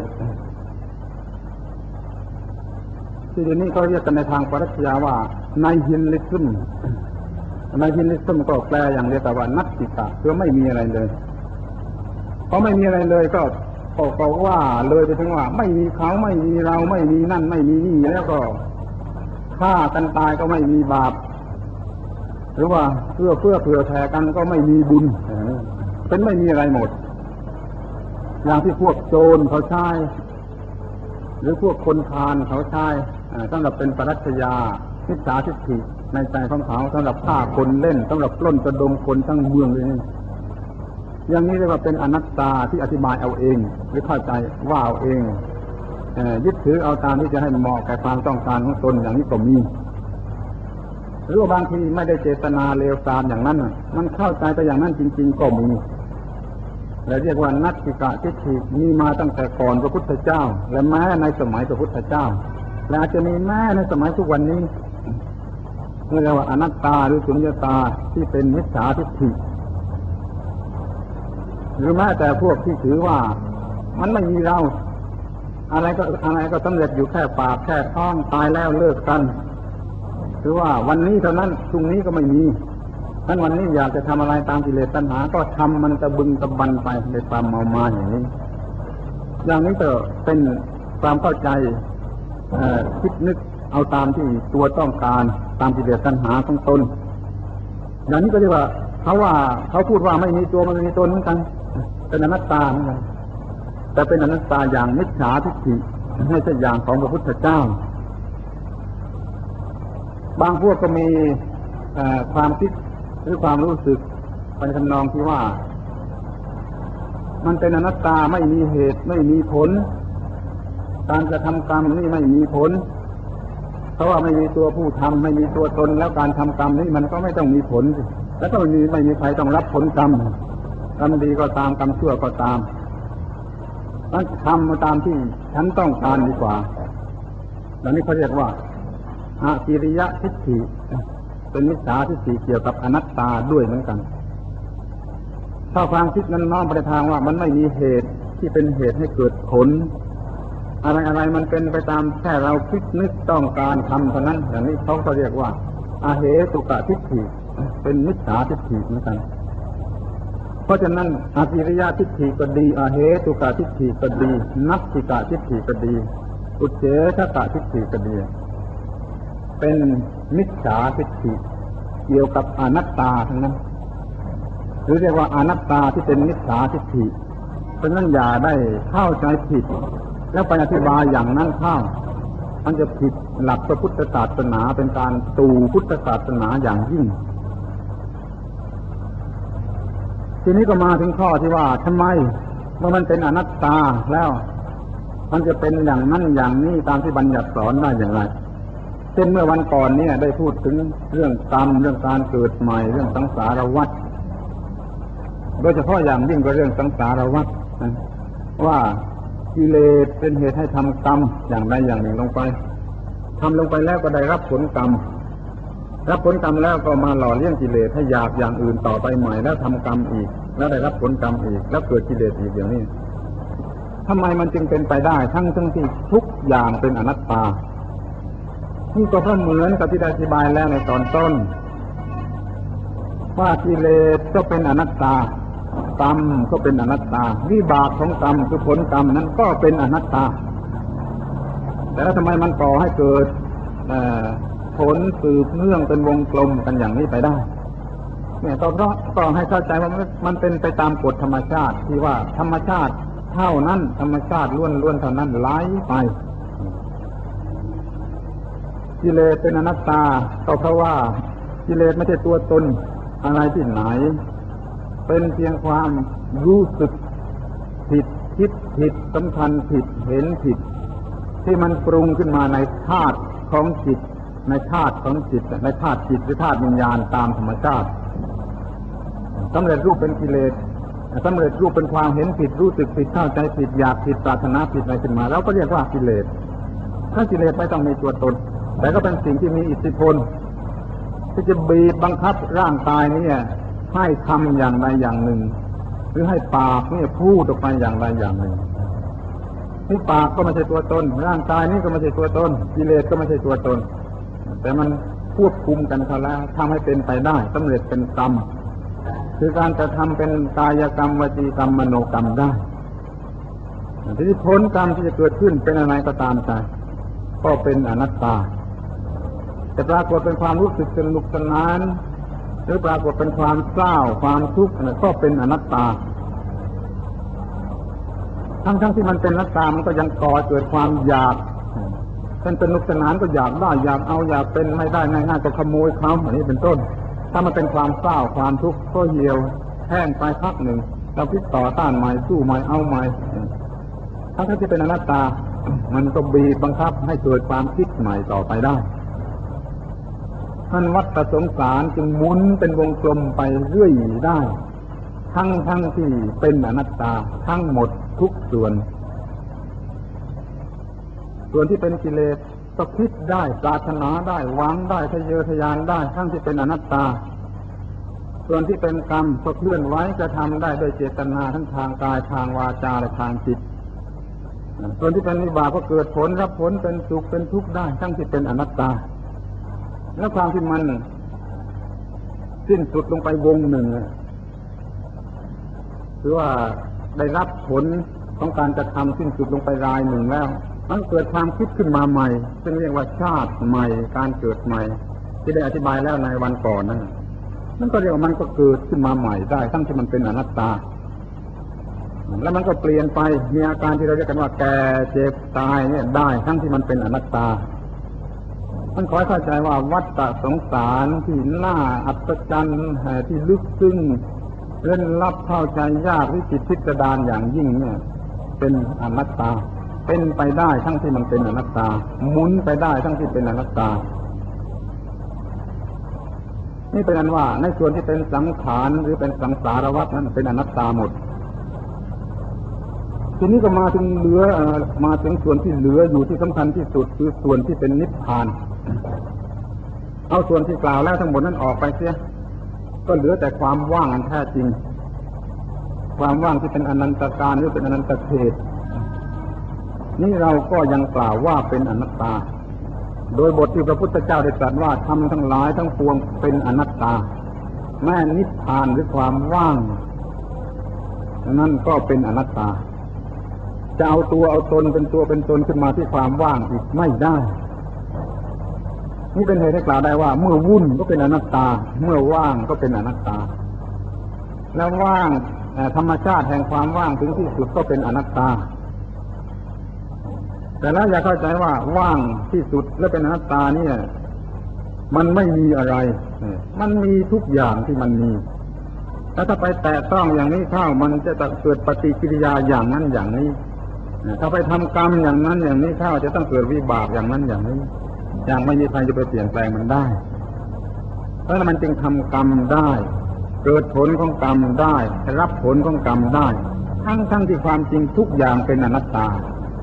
ที่เดี๋ยวนี้เขาเรียกกันในทางปรัชญาว่าไนฮิลิซึมในที่นี้ซึ่งก็แปลอย่างเดียวแต่ว่านัตติกะคือไม่มีอะไรเลยเพราะไม่มีอะไรเลยก็ว่าเลยไปถึงว่าไม่มีเขาไม่มีเราไม่มีนั่นไม่มีนี่แล้วก็ฆ่ากันตายก็ไม่มีบาปหรือว่าเพื่อเผื่อแผ่กันก็ไม่มีบุญเป็นไม่มีอะไรหมดอย่างที่พวกโจรเขาใช้หรือพวกคนพาลเขาใช้สำหรับเป็นปรัชญามิจฉาทิฏฐิในใจของเขาสำหรับฆ่าคนเล่นสำหรับปล้นกระดมคนทั้งเมืองเลยอย่างนี้เรียกว่าเป็นอนัตตาที่อธิบายเอาเองหรือเข้าใจว่าเอาเองยึดถือเอาตามที่จะให้เหมาะกับความต้องการของตนอย่างนี้ก็มีหรือว่าบางทีไม่ได้เจตนาเลวทรามอย่างนั้นมันเข้าใจไปอย่างนั้นจริงๆก็มีและเรียกว่านัตติกะทิฏฐิมีมาตั้งแต่ก่อนพระพุทธเจ้าและแม้ในสมัยพระพุทธเจ้าและอาจจะมีแม้ในสมัยทุกวันนี้เรียกว่าอนัตตาหรือสุญญตาที่เป็นมิจฉาทิฏฐิหรือแม้แต่พวกที่ถือว่ามันไม่มีเราอะไรก็สำเร็จอยู่แค่ปากแค่ท้องตายแล้วเลิกกันหรือว่าวันนี้เท่านั้นพรุ่งนี้ก็ไม่มีนั้นวันนี้อยากจะทำอะไรตามกิเลสตัณหาก็ทำมันตะบึงตะบันไปในความเมามาอย่างนี้ก็เป็นความเข้าใจคิดนึกเอาตามที่ตัวต้องการตามกิเลสตัณหาของตนอย่างนี้ก็เรียกว่าเขาพูดว่าไม่มีตัวมันมีตนเหมือนกันเป็นอนัตตาเหมือนกันแต่เป็นอนัตตาอย่างมิจฉาทิฏฐิไม่ใช่อย่างของพระพุทธเจ้าบางพวกก็มีความคิดหรือความรู้สึกไปทำนองที่ว่ามันเป็นอนัตตาไม่มีเหตุไม่มีผลการกระทำกรรมนี่ไม่มีผลเพราะว่าไม่มีตัวผู้ทำไม่มีตัวตนแล้วการทำกรรมนี่มันก็ไม่ต้องมีผลแล้วก็ไม่มีใครต้องรับผลกรรมกรรมดีก็ตามกรรมชั่วก็ตามต้องทำมาตามที่ฉันต้องการดีกว่าดังนี้เขาเรียกว่าอกิริยะทิฏฐิเป็นมิจฉาทิฏฐิเกี่ยวกับอนัตตาด้วยเหมือนกันถ้าความคิดนั้นน้อมไปทางว่ามันไม่มีเหตุที่เป็นเหตุให้เกิดผลอะไรมันเป็นไปตามแค่เราคิดนึกต้องการทำเท่านั้นอย่างนี้เขาก็เรียกว่าอาเหตุกะทิฏฐิเป็นมิจฉาทิฏฐิเหมือนกันเพราะฉะนั้นอกิริยะทิฏฐิก็ดีอาเหตุกะทิฏฐิก็ดีนัตติกะทิฏฐิก็ดีอุเฉทกะทิฏฐิก็ดีเป็นมิจฉาทิฏฐิเกี่ยวกับอนัตตาทั้งนั้นหรือเรียกว่าอนัตตาที่เป็นมิจฉาทิฏฐิเพราะนั้นอย่าได้เข้าใจผิดแล้วไปอธิบายอย่างนั้นเข้ามันจะผิดหลักพระพุทธศาสนาเป็นการตู่พุทธศาสนาอย่างยิ่งทีนี้ก็มาถึงข้อที่ว่าทำไมเมื่อมันเป็นอนัตตาแล้วมันจะเป็นอย่างนั้นอย่างนี้ตามที่บัญญัติสอนได้อย่างไรเช่นเมื่อวันก่อนเนี่ยได้พูดถึงเรื่องกรรมเรื่องการเกิดใหม่เรื่องสังสารวัฏโดยเฉพาะอย่างยิ่งก็เรื่องสังสารวัฏว่ากิเลสเป็นเหตุให้ทำกรรมอย่างใดอย่างหนึ่งลงไปทำลงไปแล้วก็ได้รับผลกรรมรับผลกรรมแล้วก็มาหล่อเลี้ยงกิเลสให้อยากอย่างอื่นต่อไปใหม่แล้วทำกรรมอีกแล้วได้รับผลกรรมอีกแล้วเกิดกิเลสอีกอย่างนี้ทำไมมันจึงเป็นไปได้ทั้งที่ทุกอย่างเป็นอนัตตานี่ก็เพราะเหมือนกับที่ได้อธิบายแล้วในตอนต้นว่ากิเลสก็เป็นอนัตตากรรมก็เป็นอนัตตาวิบากของกรรมคือผลกรรมนั้นก็เป็นอนัตตาแต่แล้วทำไมมันก่อให้เกิดผลสืบเนื่องเป็นวงกลมกันอย่างนี้ไปได้เนี่ยก็เพราะก็ให้เข้าใจว่ามันเป็นไปตามกฎธรรมชาติที่ว่าธรรมชาติเท่านั้นธรรมชาติล้วนๆเท่านั้นไหลไปกิเลสเป็นอนัตตาก็เพราะว่ากิเลสไม่ใช่ตัวตนอะไรที่ไหนเป็นเพียงความรู้สึกผิดคิดผิดสำคัญผิดเห็นผิดที่มันปรุงขึ้นมาในธาตุของจิตในธาตุของจิตในธาตุจิตหรือธาตุวิญญาณตามธรรมชาติสำเร็จรูปเป็นกิเลสสำเร็จรูปเป็นความเห็นผิดรู้สึกผิดเข้าใจผิดอยากผิดปรารถนาผิดอะไรขึ้นมาแล้วก็เรียกว่ากิเลสถ้ากิเลสไม่ต้องมีตัวตนแต่ก็เป็นสิ่งที่มีอิทธิพลที่จะบีบบังคับร่างกายนี้ให้ทำอย่างใดอย่างหนึ่งหรือให้ปากนี่พูดออกไปอย่างใดอย่างหนึ่งที่ปากก็ไม่ใช่ตัวตนร่างกายนี้ก็ไม่ใช่ตัวตนกิเลสก็ไม่ใช่ตัวตนแต่มันควบคุมกันเขาแล้วทำให้เป็นไปได้สำเร็จเป็นกรรมคือการจะทำเป็นกายกรรมวจีกรรมมโนกรรมได้ทีนี้ผลกรรมที่จะเกิดขึ้นเป็นอะไรก็ตามใจก็เป็นอนัตตาจะปรากฏเป็นความรู้สึกสนุกสนานหรือปรากฏเป็นความเศร้าความทุกข์ก็เป็นอนัตตาทั้งที่มันเป็นอนัตตามันก็ยังก่อเกิดความอยากเป็นสนุกสนานก็อยากได้อยากเอาอยากเป็นไม่ได้ง่ายๆก็ขโมยเขาอันนี้เป็นต้นถ้ามันเป็นความเศร้าความทุกข์ก็เหี่ยวแห้งไปพักหนึ่งเราคิดต่อต้านใหม่สู้ใหม่เอาใหม่ทั้งที่เป็นอนัตตามันก็บีบบังคับให้เกิดความคิดใหม่ต่อไปได้ท่านวัฏสงสารจึงหมุนเป็นวงกลมไปเรื่อยได้ทั้งที่เป็นอนัตตาทั้งหมดทุกส่วนที่เป็นกิเลสก็คิดได้ปรารถนาได้หวังได้ทะเยอทะยานได้ทั้งที่เป็นอนัตตาส่วนที่เป็นกรรมก็เคลื่อนไหวกระทำได้โดยเจตนาทั้งทางกายทางวาจาและทางจิตส่วนที่เป็นวิบากก็เกิดผลรับผลเป็นสุขเป็นทุกข์ได้ทั้งที่เป็นอนัตตาแล้วความที่มันสิ้นสุดลงไปวงหนึ่งคือว่าได้รับผลของการกระทำสิ้นสุดลงไปรายหนึ่งแล้วมันเกิดความคิดขึ้นมาใหม่ซึ่งเรียกว่าชาติใหม่การเกิดใหม่ที่ได้อธิบายแล้วในวันก่อนนั่นก็เรียกว่ามันก็เกิดขึ้นมาใหม่ได้ทั้งที่มันเป็นอนัตตาแล้วมันก็เปลี่ยนไปมีอาการที่เราเรียกกันว่าแก่เจ็บตายเนี่ยได้ทั้งที่มันเป็นอนัตตามันขอให้เข้าใจว่าวัฏสงสารที่น่าอัศจรรย์ที่ลึกซึ้งเล่นลับเข้าใจยากวิจิตรพิสดารอย่างยิ่งเนี่ยเป็นอนัตตาเป็นไปได้ทั้งที่มันเป็นอนัตตาหมุนไปได้ทั้งที่เป็นอนัตตานี่เป็นอันว่าในส่วนที่เป็นสังขารหรือเป็นสังสารวัฏนั้นเป็นอนัตตาหมดทีนี้ก็มาถึงส่วนที่เหลืออยู่ที่สำคัญที่สุดคือส่วนที่เป็นนิพพานเอาส่วนที่กล่าวแล้วทั้งหมดนั้นออกไปเสียก็เหลือแต่ความว่างอันแท้จริงความว่างที่เป็นอนันตการหรือเป็นอนันตเขตนี่เราก็ยังกล่าวว่าเป็นอนัตตาโดยบทที่พระพุทธเจ้าได้ตรัสว่าธรรมทั้งหลายทั้งปวงเป็นอนัตตาแม้นิพพานหรือความว่างนั่นก็เป็นอนัตตาจะเอาตัวเอาตนเป็นตัวเป็นตนขึ้นมาที่ความว่างอีกไม่ได้นี่เป็นเหตุให้กล่าวได้ว่าเมื่อวุ่นก็เป็นอนัตตาเมื่อว่างก็เป็นอนัตตาแล้วว่างธรรมชาติแห่งความว่างถึงที่สุดก็เป็นอนัตตาแต่แล้วอย่าเข้าใจว่าว่างที่สุดและเป็นอนัตตาเนี่ยมันไม่มีอะไรมันมีทุกอย่างที่มันมีแล้วถ้าไปแตะต้องอย่างนี้เข้ามันจะเกิดปฏิกิริยาอย่างนั้นอย่างนี้ถ้าไปทำกรรมอย่างนั้นอย่างนี้เข้าจะต้องเกิดวิบากอย่างนั้นอย่างนี้อย่างไม่มีใครจะไปเปลี่ยนแปลงมันได้เพราะมันจึงทำกรรมได้เกิดผลของกรรมได้รับผลของกรรมได้ทั้งที่ความจริงทุกอย่างเป็นอนัตตา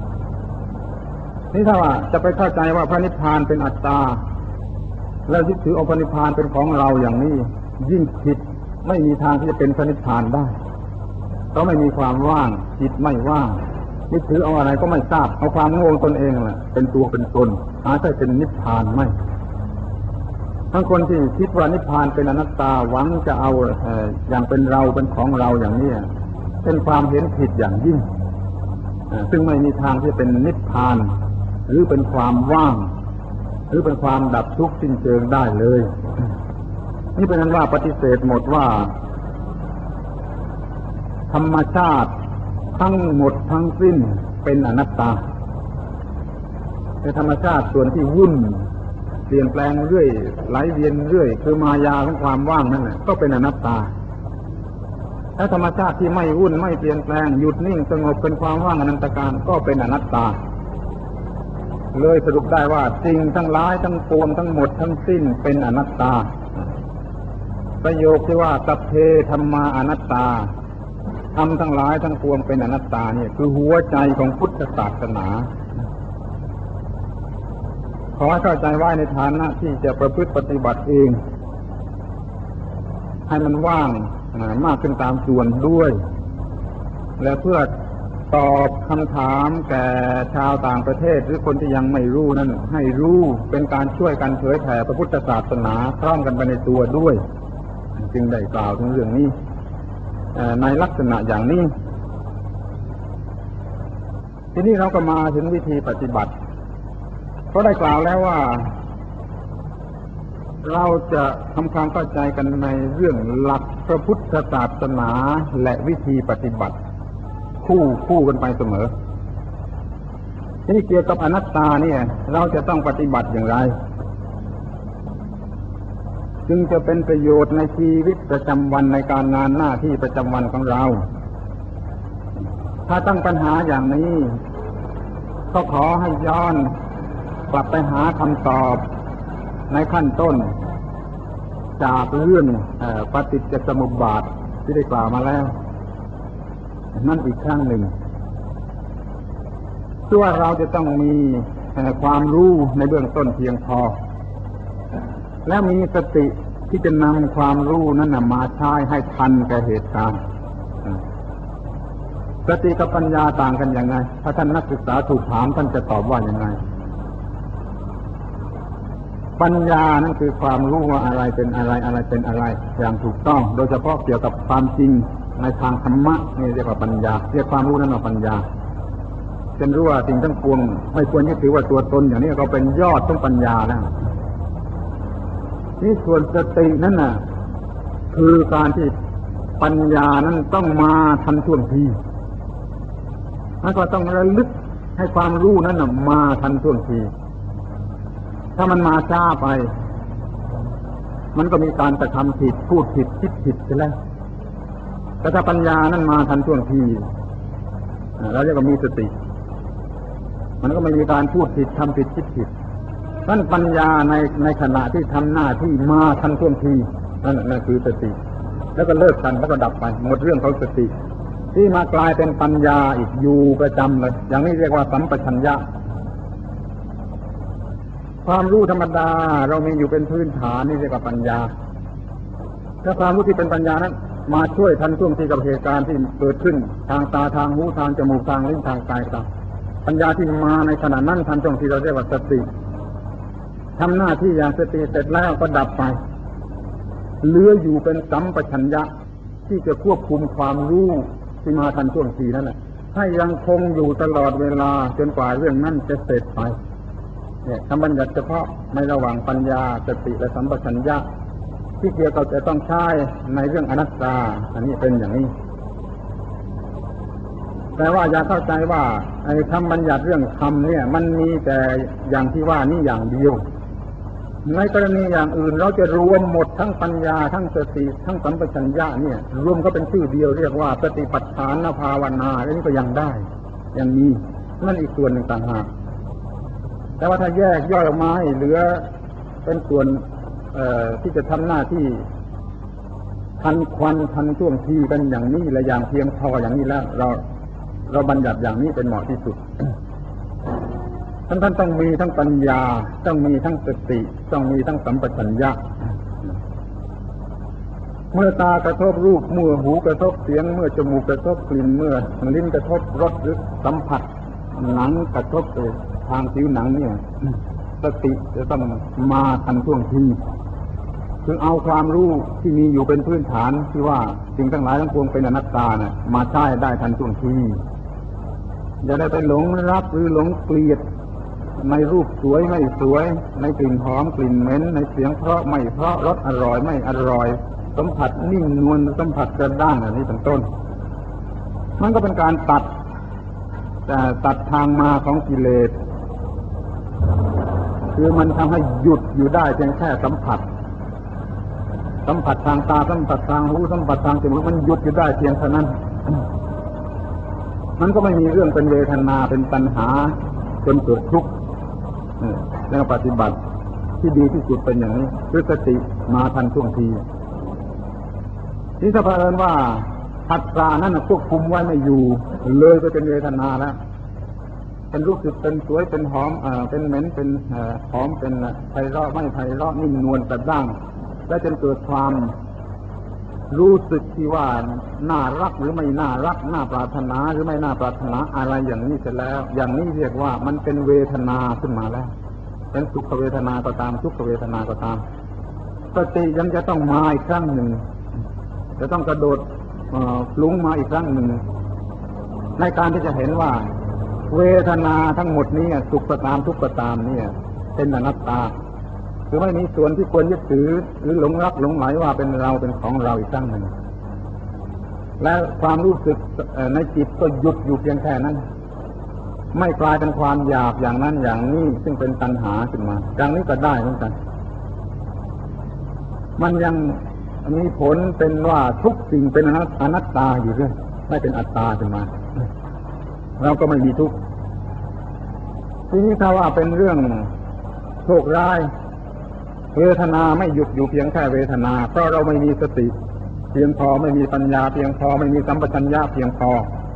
นี่ถ้าว่าจะไปเข้าใจว่าพระนิพพานเป็นอัตตาแล้วยึดถือเอาพระนิพพานเป็นของเราอย่างนี้ยิ่งผิดไม่มีทางที่จะเป็นพระนิพพานได้เพราะไม่มีความว่างจิตไม่ว่างยึดถือเอาอะไรก็ไม่ทราบเอาความโง่ตนเองแหละเป็นตัวเป็นตนหาใช่เป็นนิพพานไม่ทั้งคนที่คิดว่านิพพานเป็นอนัตตาหวังจะเอาอย่างเป็นเราเป็นของเราอย่างนี้เป็นความเห็นผิดอย่างยิ่งซึ่งไม่มีทางที่จะเป็นนิพพานหรือเป็นความว่างหรือเป็นความดับทุกข์สิ้นเชิงได้เลยนี่เป็นนั้นว่าปฏิเสธหมดว่าธรรมชาติทั้งหมดทั้งสิ้นเป็นอนัตตาในธรรมชาติส่วนที่วุ่นเปลี่ยนแปลงเรื่อยไหลเวียนเรื่อยคือมายาของความว่างนั่นแหละก็เป็นอนัตตาและธรรมชาติที่ไม่วุ่นไม่เปลี่ยนแปลงหยุดนิ่งสงบเป็นความว่างอนันตการก็เป็นอนัตตาเลยสรุปได้ว่าสิ่งทั้งหลายทั้งปวงทั้งหมดทั้งสิ้นเป็นอนัตตาประโยคที่ว่าสัพเพธัมมาอนัตตาธรรมทั้งหลายทั้งปวงเป็นอนัตตาเนี่ยคือหัวใจของพุทธศาสนาขอให้เข้าใจไว้ในฐานะที่จะประพฤติปฏิบัติเองให้มันว่างมากขึ้นตามส่วนด้วยและเพื่อตอบคำถามแก่ชาวต่างประเทศหรือคนที่ยังไม่รู้นั้นให้รู้เป็นการช่วยกันเผยแผ่พระพุทธศาสนาพร้อมกันไปในตัวด้วยจึงได้กล่าวถึงเรื่องนี้ในลักษณะอย่างนี้ทีนี้เราก็มาถึงวิธีปฏิบัติเพราะได้กล่าวแล้วว่าเราจะทำความเข้าใจกันในเรื่องหลักพระพุทธศาสนาและวิธีปฏิบัติคู่กันไปเสมอที่เกี่ยวกับอนัตตาเนี่ยเราจะต้องปฏิบัติอย่างไรจึงจะเป็นประโยชน์ในชีวิตประจำวันในการงานหน้าที่ประจำวันของเราถ้าตั้งปัญหาอย่างนี้ก็ขอให้ย้อนกลับไปหาคำตอบในขั้นต้นจากเรื่องปฏิจจสมุปบาทที่ได้กล่าวมาแล้วนั่นอีกครั้งหนึ่งที่ว่าเราจะต้องมีความรู้ในเบื้องต้นเพียงพอและมีสติที่จะนำความรู้นั้นมาใช้ให้ทันกับเหตุการณ์สติกับปัญญาต่างกันอย่างไรถ้าท่านนักศึกษาถูกถามท่านจะตอบว่าอย่างไรปัญญานั่นคือความรู้ว่าอะไรเป็นอะไรอะไรเป็นอะไรอย่างถูกต้องโดยเฉพาะเกี่ยวกับความจริงในทางธรรมะนี่เรียกว่าปัญญาเรียกความรู้นั้นว่าปัญญาเป็นรู้ว่าสิ่งทั้งปวงไม่ควรยึดถือว่าตัวตนอย่างนี้ก็เป็นยอดของปัญญาแล้วนี่ส่วนสตินั่นน่ะคือการที่ปัญญานั้นต้องมาทันท่วงทีแล้วก็ต้องระลึกให้ความรู้นั้นน่ะมาทันท่วงทีถ้ามันมาช้าไปมันก็มีการกระทำผิดพูดผิดคิดผิดไปแล้วแต่ถ้าปัญญานั้นมาทันท่วงทีเราเรียกว่ามีสติมันก็ไม่มีการพูดผิดทำผิดคิดผิดนั่นปัญญาในขณะที่ทำหน้าที่มาทันท่วงทีนั่นคือสติแล้วก็เลิกกันแล้วก็ดับไปหมดเรื่องของสติที่มากลายเป็นปัญญาอีกอยู่ประจำเลยอย่างนี้เรียกว่าสัมปชัญญะความรู้ธรรมดาเรามีอยู่เป็นพื้นฐานนี่เรียกว่าปัญญาถ้าความรู้ที่เป็นปัญญานั้นมาช่วยทันท่วงทีกับเหตุการณ์ที่เกิดขึ้นทางตาทางหูทางจมูกทางลิ้นทางกายครับปัญญาที่มาในขณะนั้นทันท่วงทีเราเรียกว่าสติทำหน้าที่อย่างสติเสร็จแล้วก็ดับไปเหลืออยู่เป็นสัมปชัญญะที่จะควบคุมความรู้ที่มาทันท่วงทีนั่นแหละให้ยังคงอยู่ตลอดเวลาจนกว่าเรื่องนั้นจะเสร็จไปเนี่ยคำบัญญัติเฉพาะในระหว่างปัญญาสติและสัมปชัญญะที่เกี่ยวกับจะต้องใช้ในเรื่องอนัตตาอันนี้เป็นอย่างนี้แต่ว่าอย่าเข้าใจว่าไอ้คำบัญญัติเรื่องธรรมเนี่ยมันมีแต่อย่างที่ว่านี่อย่างเดียวในกรณีอย่างอื่นเราจะรวมหมดทั้งปัญญาทั้งสติทั้งสัมปชัญญะเนี่ยรวมก็เป็นชื่อเดียวเรียกว่าสติปัฏฐานภาวนาอันนี้ก็ยังได้ยังมีนั่นอีกส่วนหนึ่งต่างหากแต่ว่าถ้าแยกย่อยออกมาให้เหลือเป็นส่วนที่จะทำหน้าที่ทันควันทันท่วงทีกันอย่างนี้และอย่างเพียงพออย่างนี้แล้วเราบัญญัติอย่างนี้เป็นเหมาะที่สุด ท่านต้องมีทั้งปัญญาต้องมีทั้งสติต้องมีทั้งสัมปชัญญะเมื่อตากระทบรูปเมื่อหูกระทบเสียงเมื่อจมูกกระทบกลิ่นเมื่อลิ้นกระทบรสหรือสัมผัสหนังกระทบทางผิวหนังเนี่ยสติจะต้องมาทันท่วงทีถึงเอาความรู้ที่มีอยู่เป็นพื้นฐานที่ว่าสิ่งทั้งหลายทั้งปวงเป็นอนัตตาเนี่ยมาใช้ได้ทันท่วงทีอย่าได้ไปหลงรักหรือหลงเกลียดในรูปสวยไม่สวยในกลิ่นหอมกลิ่นเหม็นในเสียงเพราะไม่เพราะรสอร่อยไม่อร่อยสัมผัสนิ่มนวลสัมผัสกระด้างอย่างนี้เป็นต้นมันก็เป็นการตัดทางมาของกิเลสคือมันทำให้หยุดอยู่ได้เพียงแค่สัมผัสทางตาสัมผัสทางหูสัมผัสทางจมูกมันหยุดอยู่ได้เพียงเท่านั้นมันก็ไม่มีเรื่องเป็นเวทนาเป็นปัญหาจนเกิดทุกข์แล้วปฏิบัติที่ดีที่สุดเป็นอย่างนี้คือสติมาทันท่วงทีที่ถ้าเผอิญว่าผัสสะนั้นควบคุมไว้ไม่อยู่เลยไปเป็นเวทนาแล้วเป็นรู้สึกเป็นสวยเป็นหอมเป็นเหม็นเป็นหอมเป็นไพเราะไม่ไพเราะนิ่มนวลกระด้างและจนเกิดความรู้สึกที่ว่าน่ารักหรือไม่น่ารักน่าปรารถนาหรือไม่น่าปรารถนาอะไรอย่างนี้เสร็จแล้วอย่างนี้เรียกว่ามันเป็นเวทนาขึ้นมาแล้วเป็นสุขเวทนาก็ตามทุกขเวทนาก็ตามสติยังจะต้องมาอีกครั้งหนึ่งจะต้องกระโดดลุงมาอีกครั้งหนึ่งในการที่จะเห็นว่าเวทนาทั้งหมดนี้สุขก็ตามทุกข์ก็ตามเนี่ยเป็นอนัตตาคือไม่มีส่วนที่ควรยึดถือหรือหลงรักหลงหมายว่าเป็นเราเป็นของเราอีกครั้งหนึ่งและความรู้สึกในจิตก็หยุดอยู่เพียงแค่นั้นไม่กลายเป็นความอยากอย่างนั้นอย่างนี้ซึ่งเป็นตัณหาขึ้นมาอย่างนี้ก็ได้เหมือนกันมันยังมีผลเป็นว่าทุกสิ่งเป็นอนัตตาอยู่เรื่อยไม่เป็นอัตตาขึ้นมาเราก็ไม่มีทุกข์ทีนี้ถ้าว่าเป็นเรื่องโชคร้ายเวทนาไม่หยุดอยู่เพียงแค่เวทนาเพราะเราไม่มีสติเพียงพอไม่มีปัญญาเพียงพอไม่มีสัมปชัญญะเพียงพอ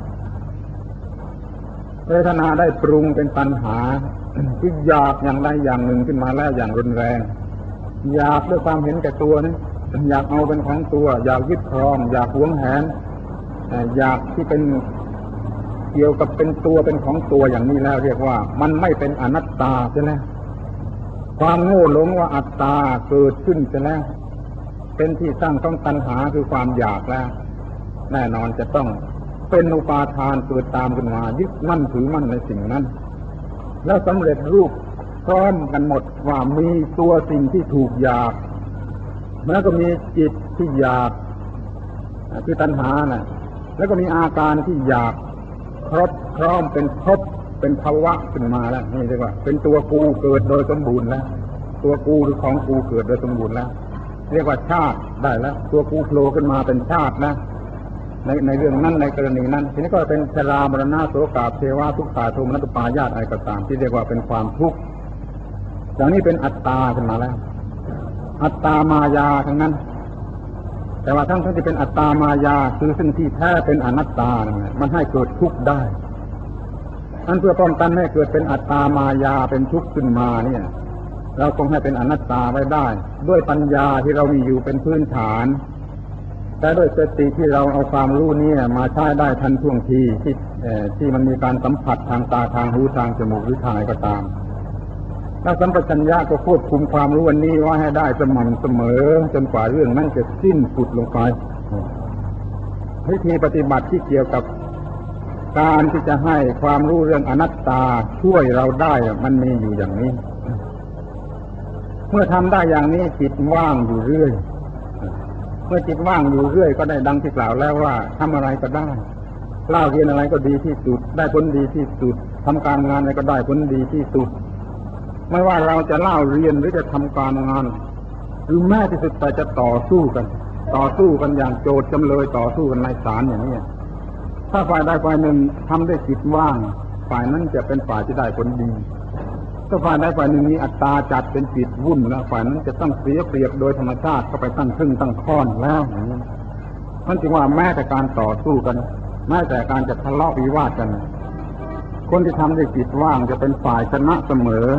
เวทนาได้ปรุงเป็นปัญหาที่อยากอย่างใดอย่างหนึ่งขึ้นมาแล้วอย่างรุนแรงอยากด้วยความเห็นแก่ตัวนี่อยากเอาเป็นของตัวอยากยึดครองอยากหวงแหนอยากที่เป็นเกี่ยวกับเป็นตัวเป็นของตัวอย่างนี้แล้วเรียกว่ามันไม่เป็นอนัตตาใช่ไหมความโง่หลงว่าอัตตาเกิดขึ้นใช่ไหมเป็นที่ตั้งของตัณหาคือความอยากแล้วแน่นอนจะต้องเป็นอุปาทานเกิดตามขึ้นมายึดมั่นถือมั่นในสิ่งนั้นแล้วสำเร็จรูปพร้อมกันหมดว่ามีตัวสิ่งที่ถูกอยากแล้วก็มีจิตที่อยากคือตัณหาน่ะแล้วก็มีอาการที่อยากครบพร้อมเป็นภพเป็นภาวะขึ้นมาแล้วนี่เรียกว่าเป็นตัวกูเกิดโดยสมบูรณ์แล้วตัวกูหรือของกูเกิดโดยสมบูรณ์แล้วเรียกว่าชาติได้แล้วตัวกูโผล่ขึ้นมาเป็นชาตินะในเรื่องนั้นในกรณีนั้นทีนี้ก็เป็นชรามรณะโสกาเทวะทุกขาโทมนัสปายาตอะไรก็ตามที่เรียกว่าเป็นความทุกข์อย่างนี้เป็นอัตตาขึ้นมาแล้วอัตตามายาทั้งนั้นแต่ว่าทั้งที่เป็นอัตตามายาคือซึ่งที่แท้เป็นอนัตตามันให้เกิดทุกข์ได้นั่นเพื่อป้องกันให้เกิดเป็นอัตตามายาเป็นทุกข์ขึ้นมาเนี่ยเราคงให้เป็นอนัตตาไว้ได้ด้วยปัญญาที่เรามีอยู่เป็นพื้นฐานแต่ด้วยสติที่เราเอาความรู้นี้มาใช้ได้ทันท่วงทีที่มันมีการสัมผัสทางตาทางหูทางจมูกหรือทางอะไรก็ตามถ้าสัมปชัญญะก็ควบคุมความรู้อันนี้ไว้ให้ได้สม่ำเสมอจนกว่าเรื่องนั้นจะสิ้นสุดลงไปวิธีปฏิบัติที่เกี่ยวกับการที่จะให้ความรู้เรื่องอนัตตาช่วยเราได้มันมีอยู่อย่างนี้เมื่อทำได้อย่างนี้จิตว่างอยู่เรื่อยเมื่อจิตว่างอยู่เรื่อยก็ได้ดังที่กล่าวแล้วว่าทำอะไรก็ได้เล่าเรียนอะไรก็ดีที่สุดได้ผลดีที่สุดทำการงานอะไรก็ได้ผลดีที่สุดไม่ว่าเราจะเล่าเรียนหรือจะทำการงานหรือแม้ที่สุดแต่จะต่อสู้กันอย่างโจทย์จำเลยต่อสู้กันในศาลอย่างนี้ถ้าฝ่ายใดฝ่ายหนึ่งทำได้จิตว่างฝ่ายนั้นจะเป็นฝ่ายที่ได้ผลดีถ้าฝ่ายใดฝ่ายหนึ่งมีอัตตาจัดเป็นจิตวุ่นแล้วฝ่ายนั้นจะต้องเสียเปรียบโดยธรรมชาติก็ไปตั้งครึ่งตั้งค่อนแล้วนั่นจึงว่าแม้แต่การต่อสู้กันแม้แต่การจะทะเลาะวิวาทกันคนที่ทำด้วยจิตว่างจะเป็นฝ่ายชนะเสมอ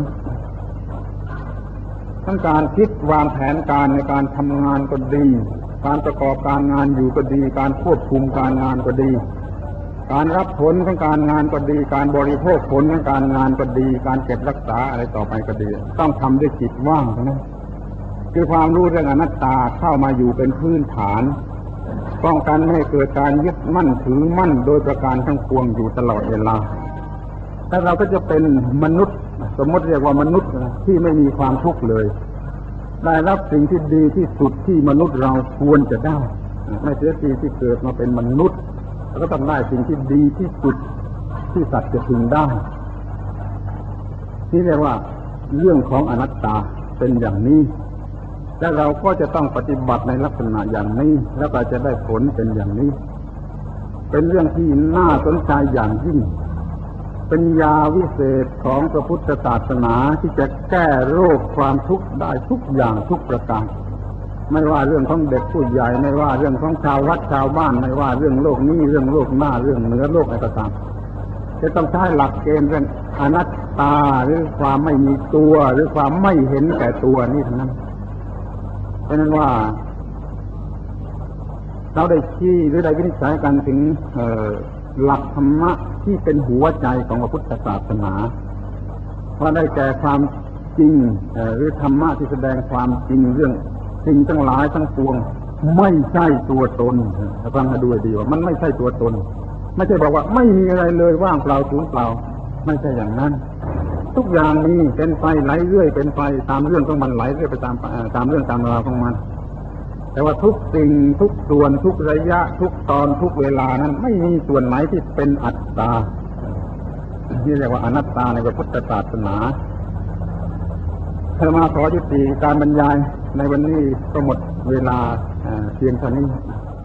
ทั้งการคิดวางแผนการในการทำงานก็ดีการประกอบการงานอยู่ก็ดีการควบคุมการงานก็ดีการรับผลของการงานก็ดีการบริโภคผลของการงานก็ดีการเก็บรักษาอะไรต่อไปก็ดีต้องทำด้วยจิตว่างเท่านั้นคือความรู้เรื่องอนัตตาเข้ามาอยู่เป็นพื้นฐานป้องกันไม่ให้เกิดการยึดมั่นถือมั่นโดยประการทั้งปวงอยู่ตลอดเวลาถ้าเราก็จะเป็นมนุษย์สมมติเรียกว่ามนุษย์ที่ไม่มีความทุกข์เลยได้รับสิ่งที่ดีที่สุดที่มนุษย์เราควรจะได้ไม่เสียทีที่เกิดมาเป็นมนุษย์แล้วก็ต้องได้สิ่งที่ดีที่สุดที่สัตว์จะพึงได้ที่เรียกว่าเรื่องของอนัตตาเป็นอย่างนี้และเราก็จะต้องปฏิบัติในลักษณะอย่างนี้แล้วก็จะได้ผลเป็นอย่างนี้เป็นเรื่องที่น่าสนใจอย่างยิ่งเป็นยาวิเศษของพระพุทธศาสนาที่จะแก้โรคความทุกข์ได้ทุกอย่างทุกประการไม่ว่าเรื่องของเด็กผู้ใหญ่ไม่ว่าเรื่องของชาววัดชาวบ้านไม่ว่าเรื่องโลกนี้เรื่องโลกหน้าเรื่องเหนือโลกอะไรก็ตามจะต้องใช้หลักเกณฑ์เรื่องอนัตตาหรือความไม่มีตัวหรือความไม่เห็นแก่ตัวนี่ทั้งนั้นเพราะนั้นว่าเราได้ชี้หรือได้วินิจฉัยกันถึงหลักธรรมะที่เป็นหัวใจของพระพุทธศาสนาว่าได้แก่ความจริงหรือธรรมะที่แสดงความจริงเรื่องสิ่งทั้งหลายทั้งปวงไม่ใช่ตัวตนฟังให้ดูดีว่ามันไม่ใช่ตัวตนไม่ใช่บอกว่าไม่มีอะไรเลยว่างเปล่าศูนย์เปล่าไม่ใช่อย่างนั้นทุกอย่างมีเป็นไปไหลเรื่อยเป็นไปตามเรื่องของมันไหลเรื่อยไปตามเรื่องตามราวของมันแต่ว่าทุกสิ่งทุกส่วนทุกระยะทุกตอนทุกเวลานั้นไม่มีส่วนไหนที่เป็นอัตตาที่เรียกว่าอนัตตาในพระพุทธศาสนาอาตมาขอยุติการบรรยายในวันนี้ก็หมดเวลาเพียงเท่านี้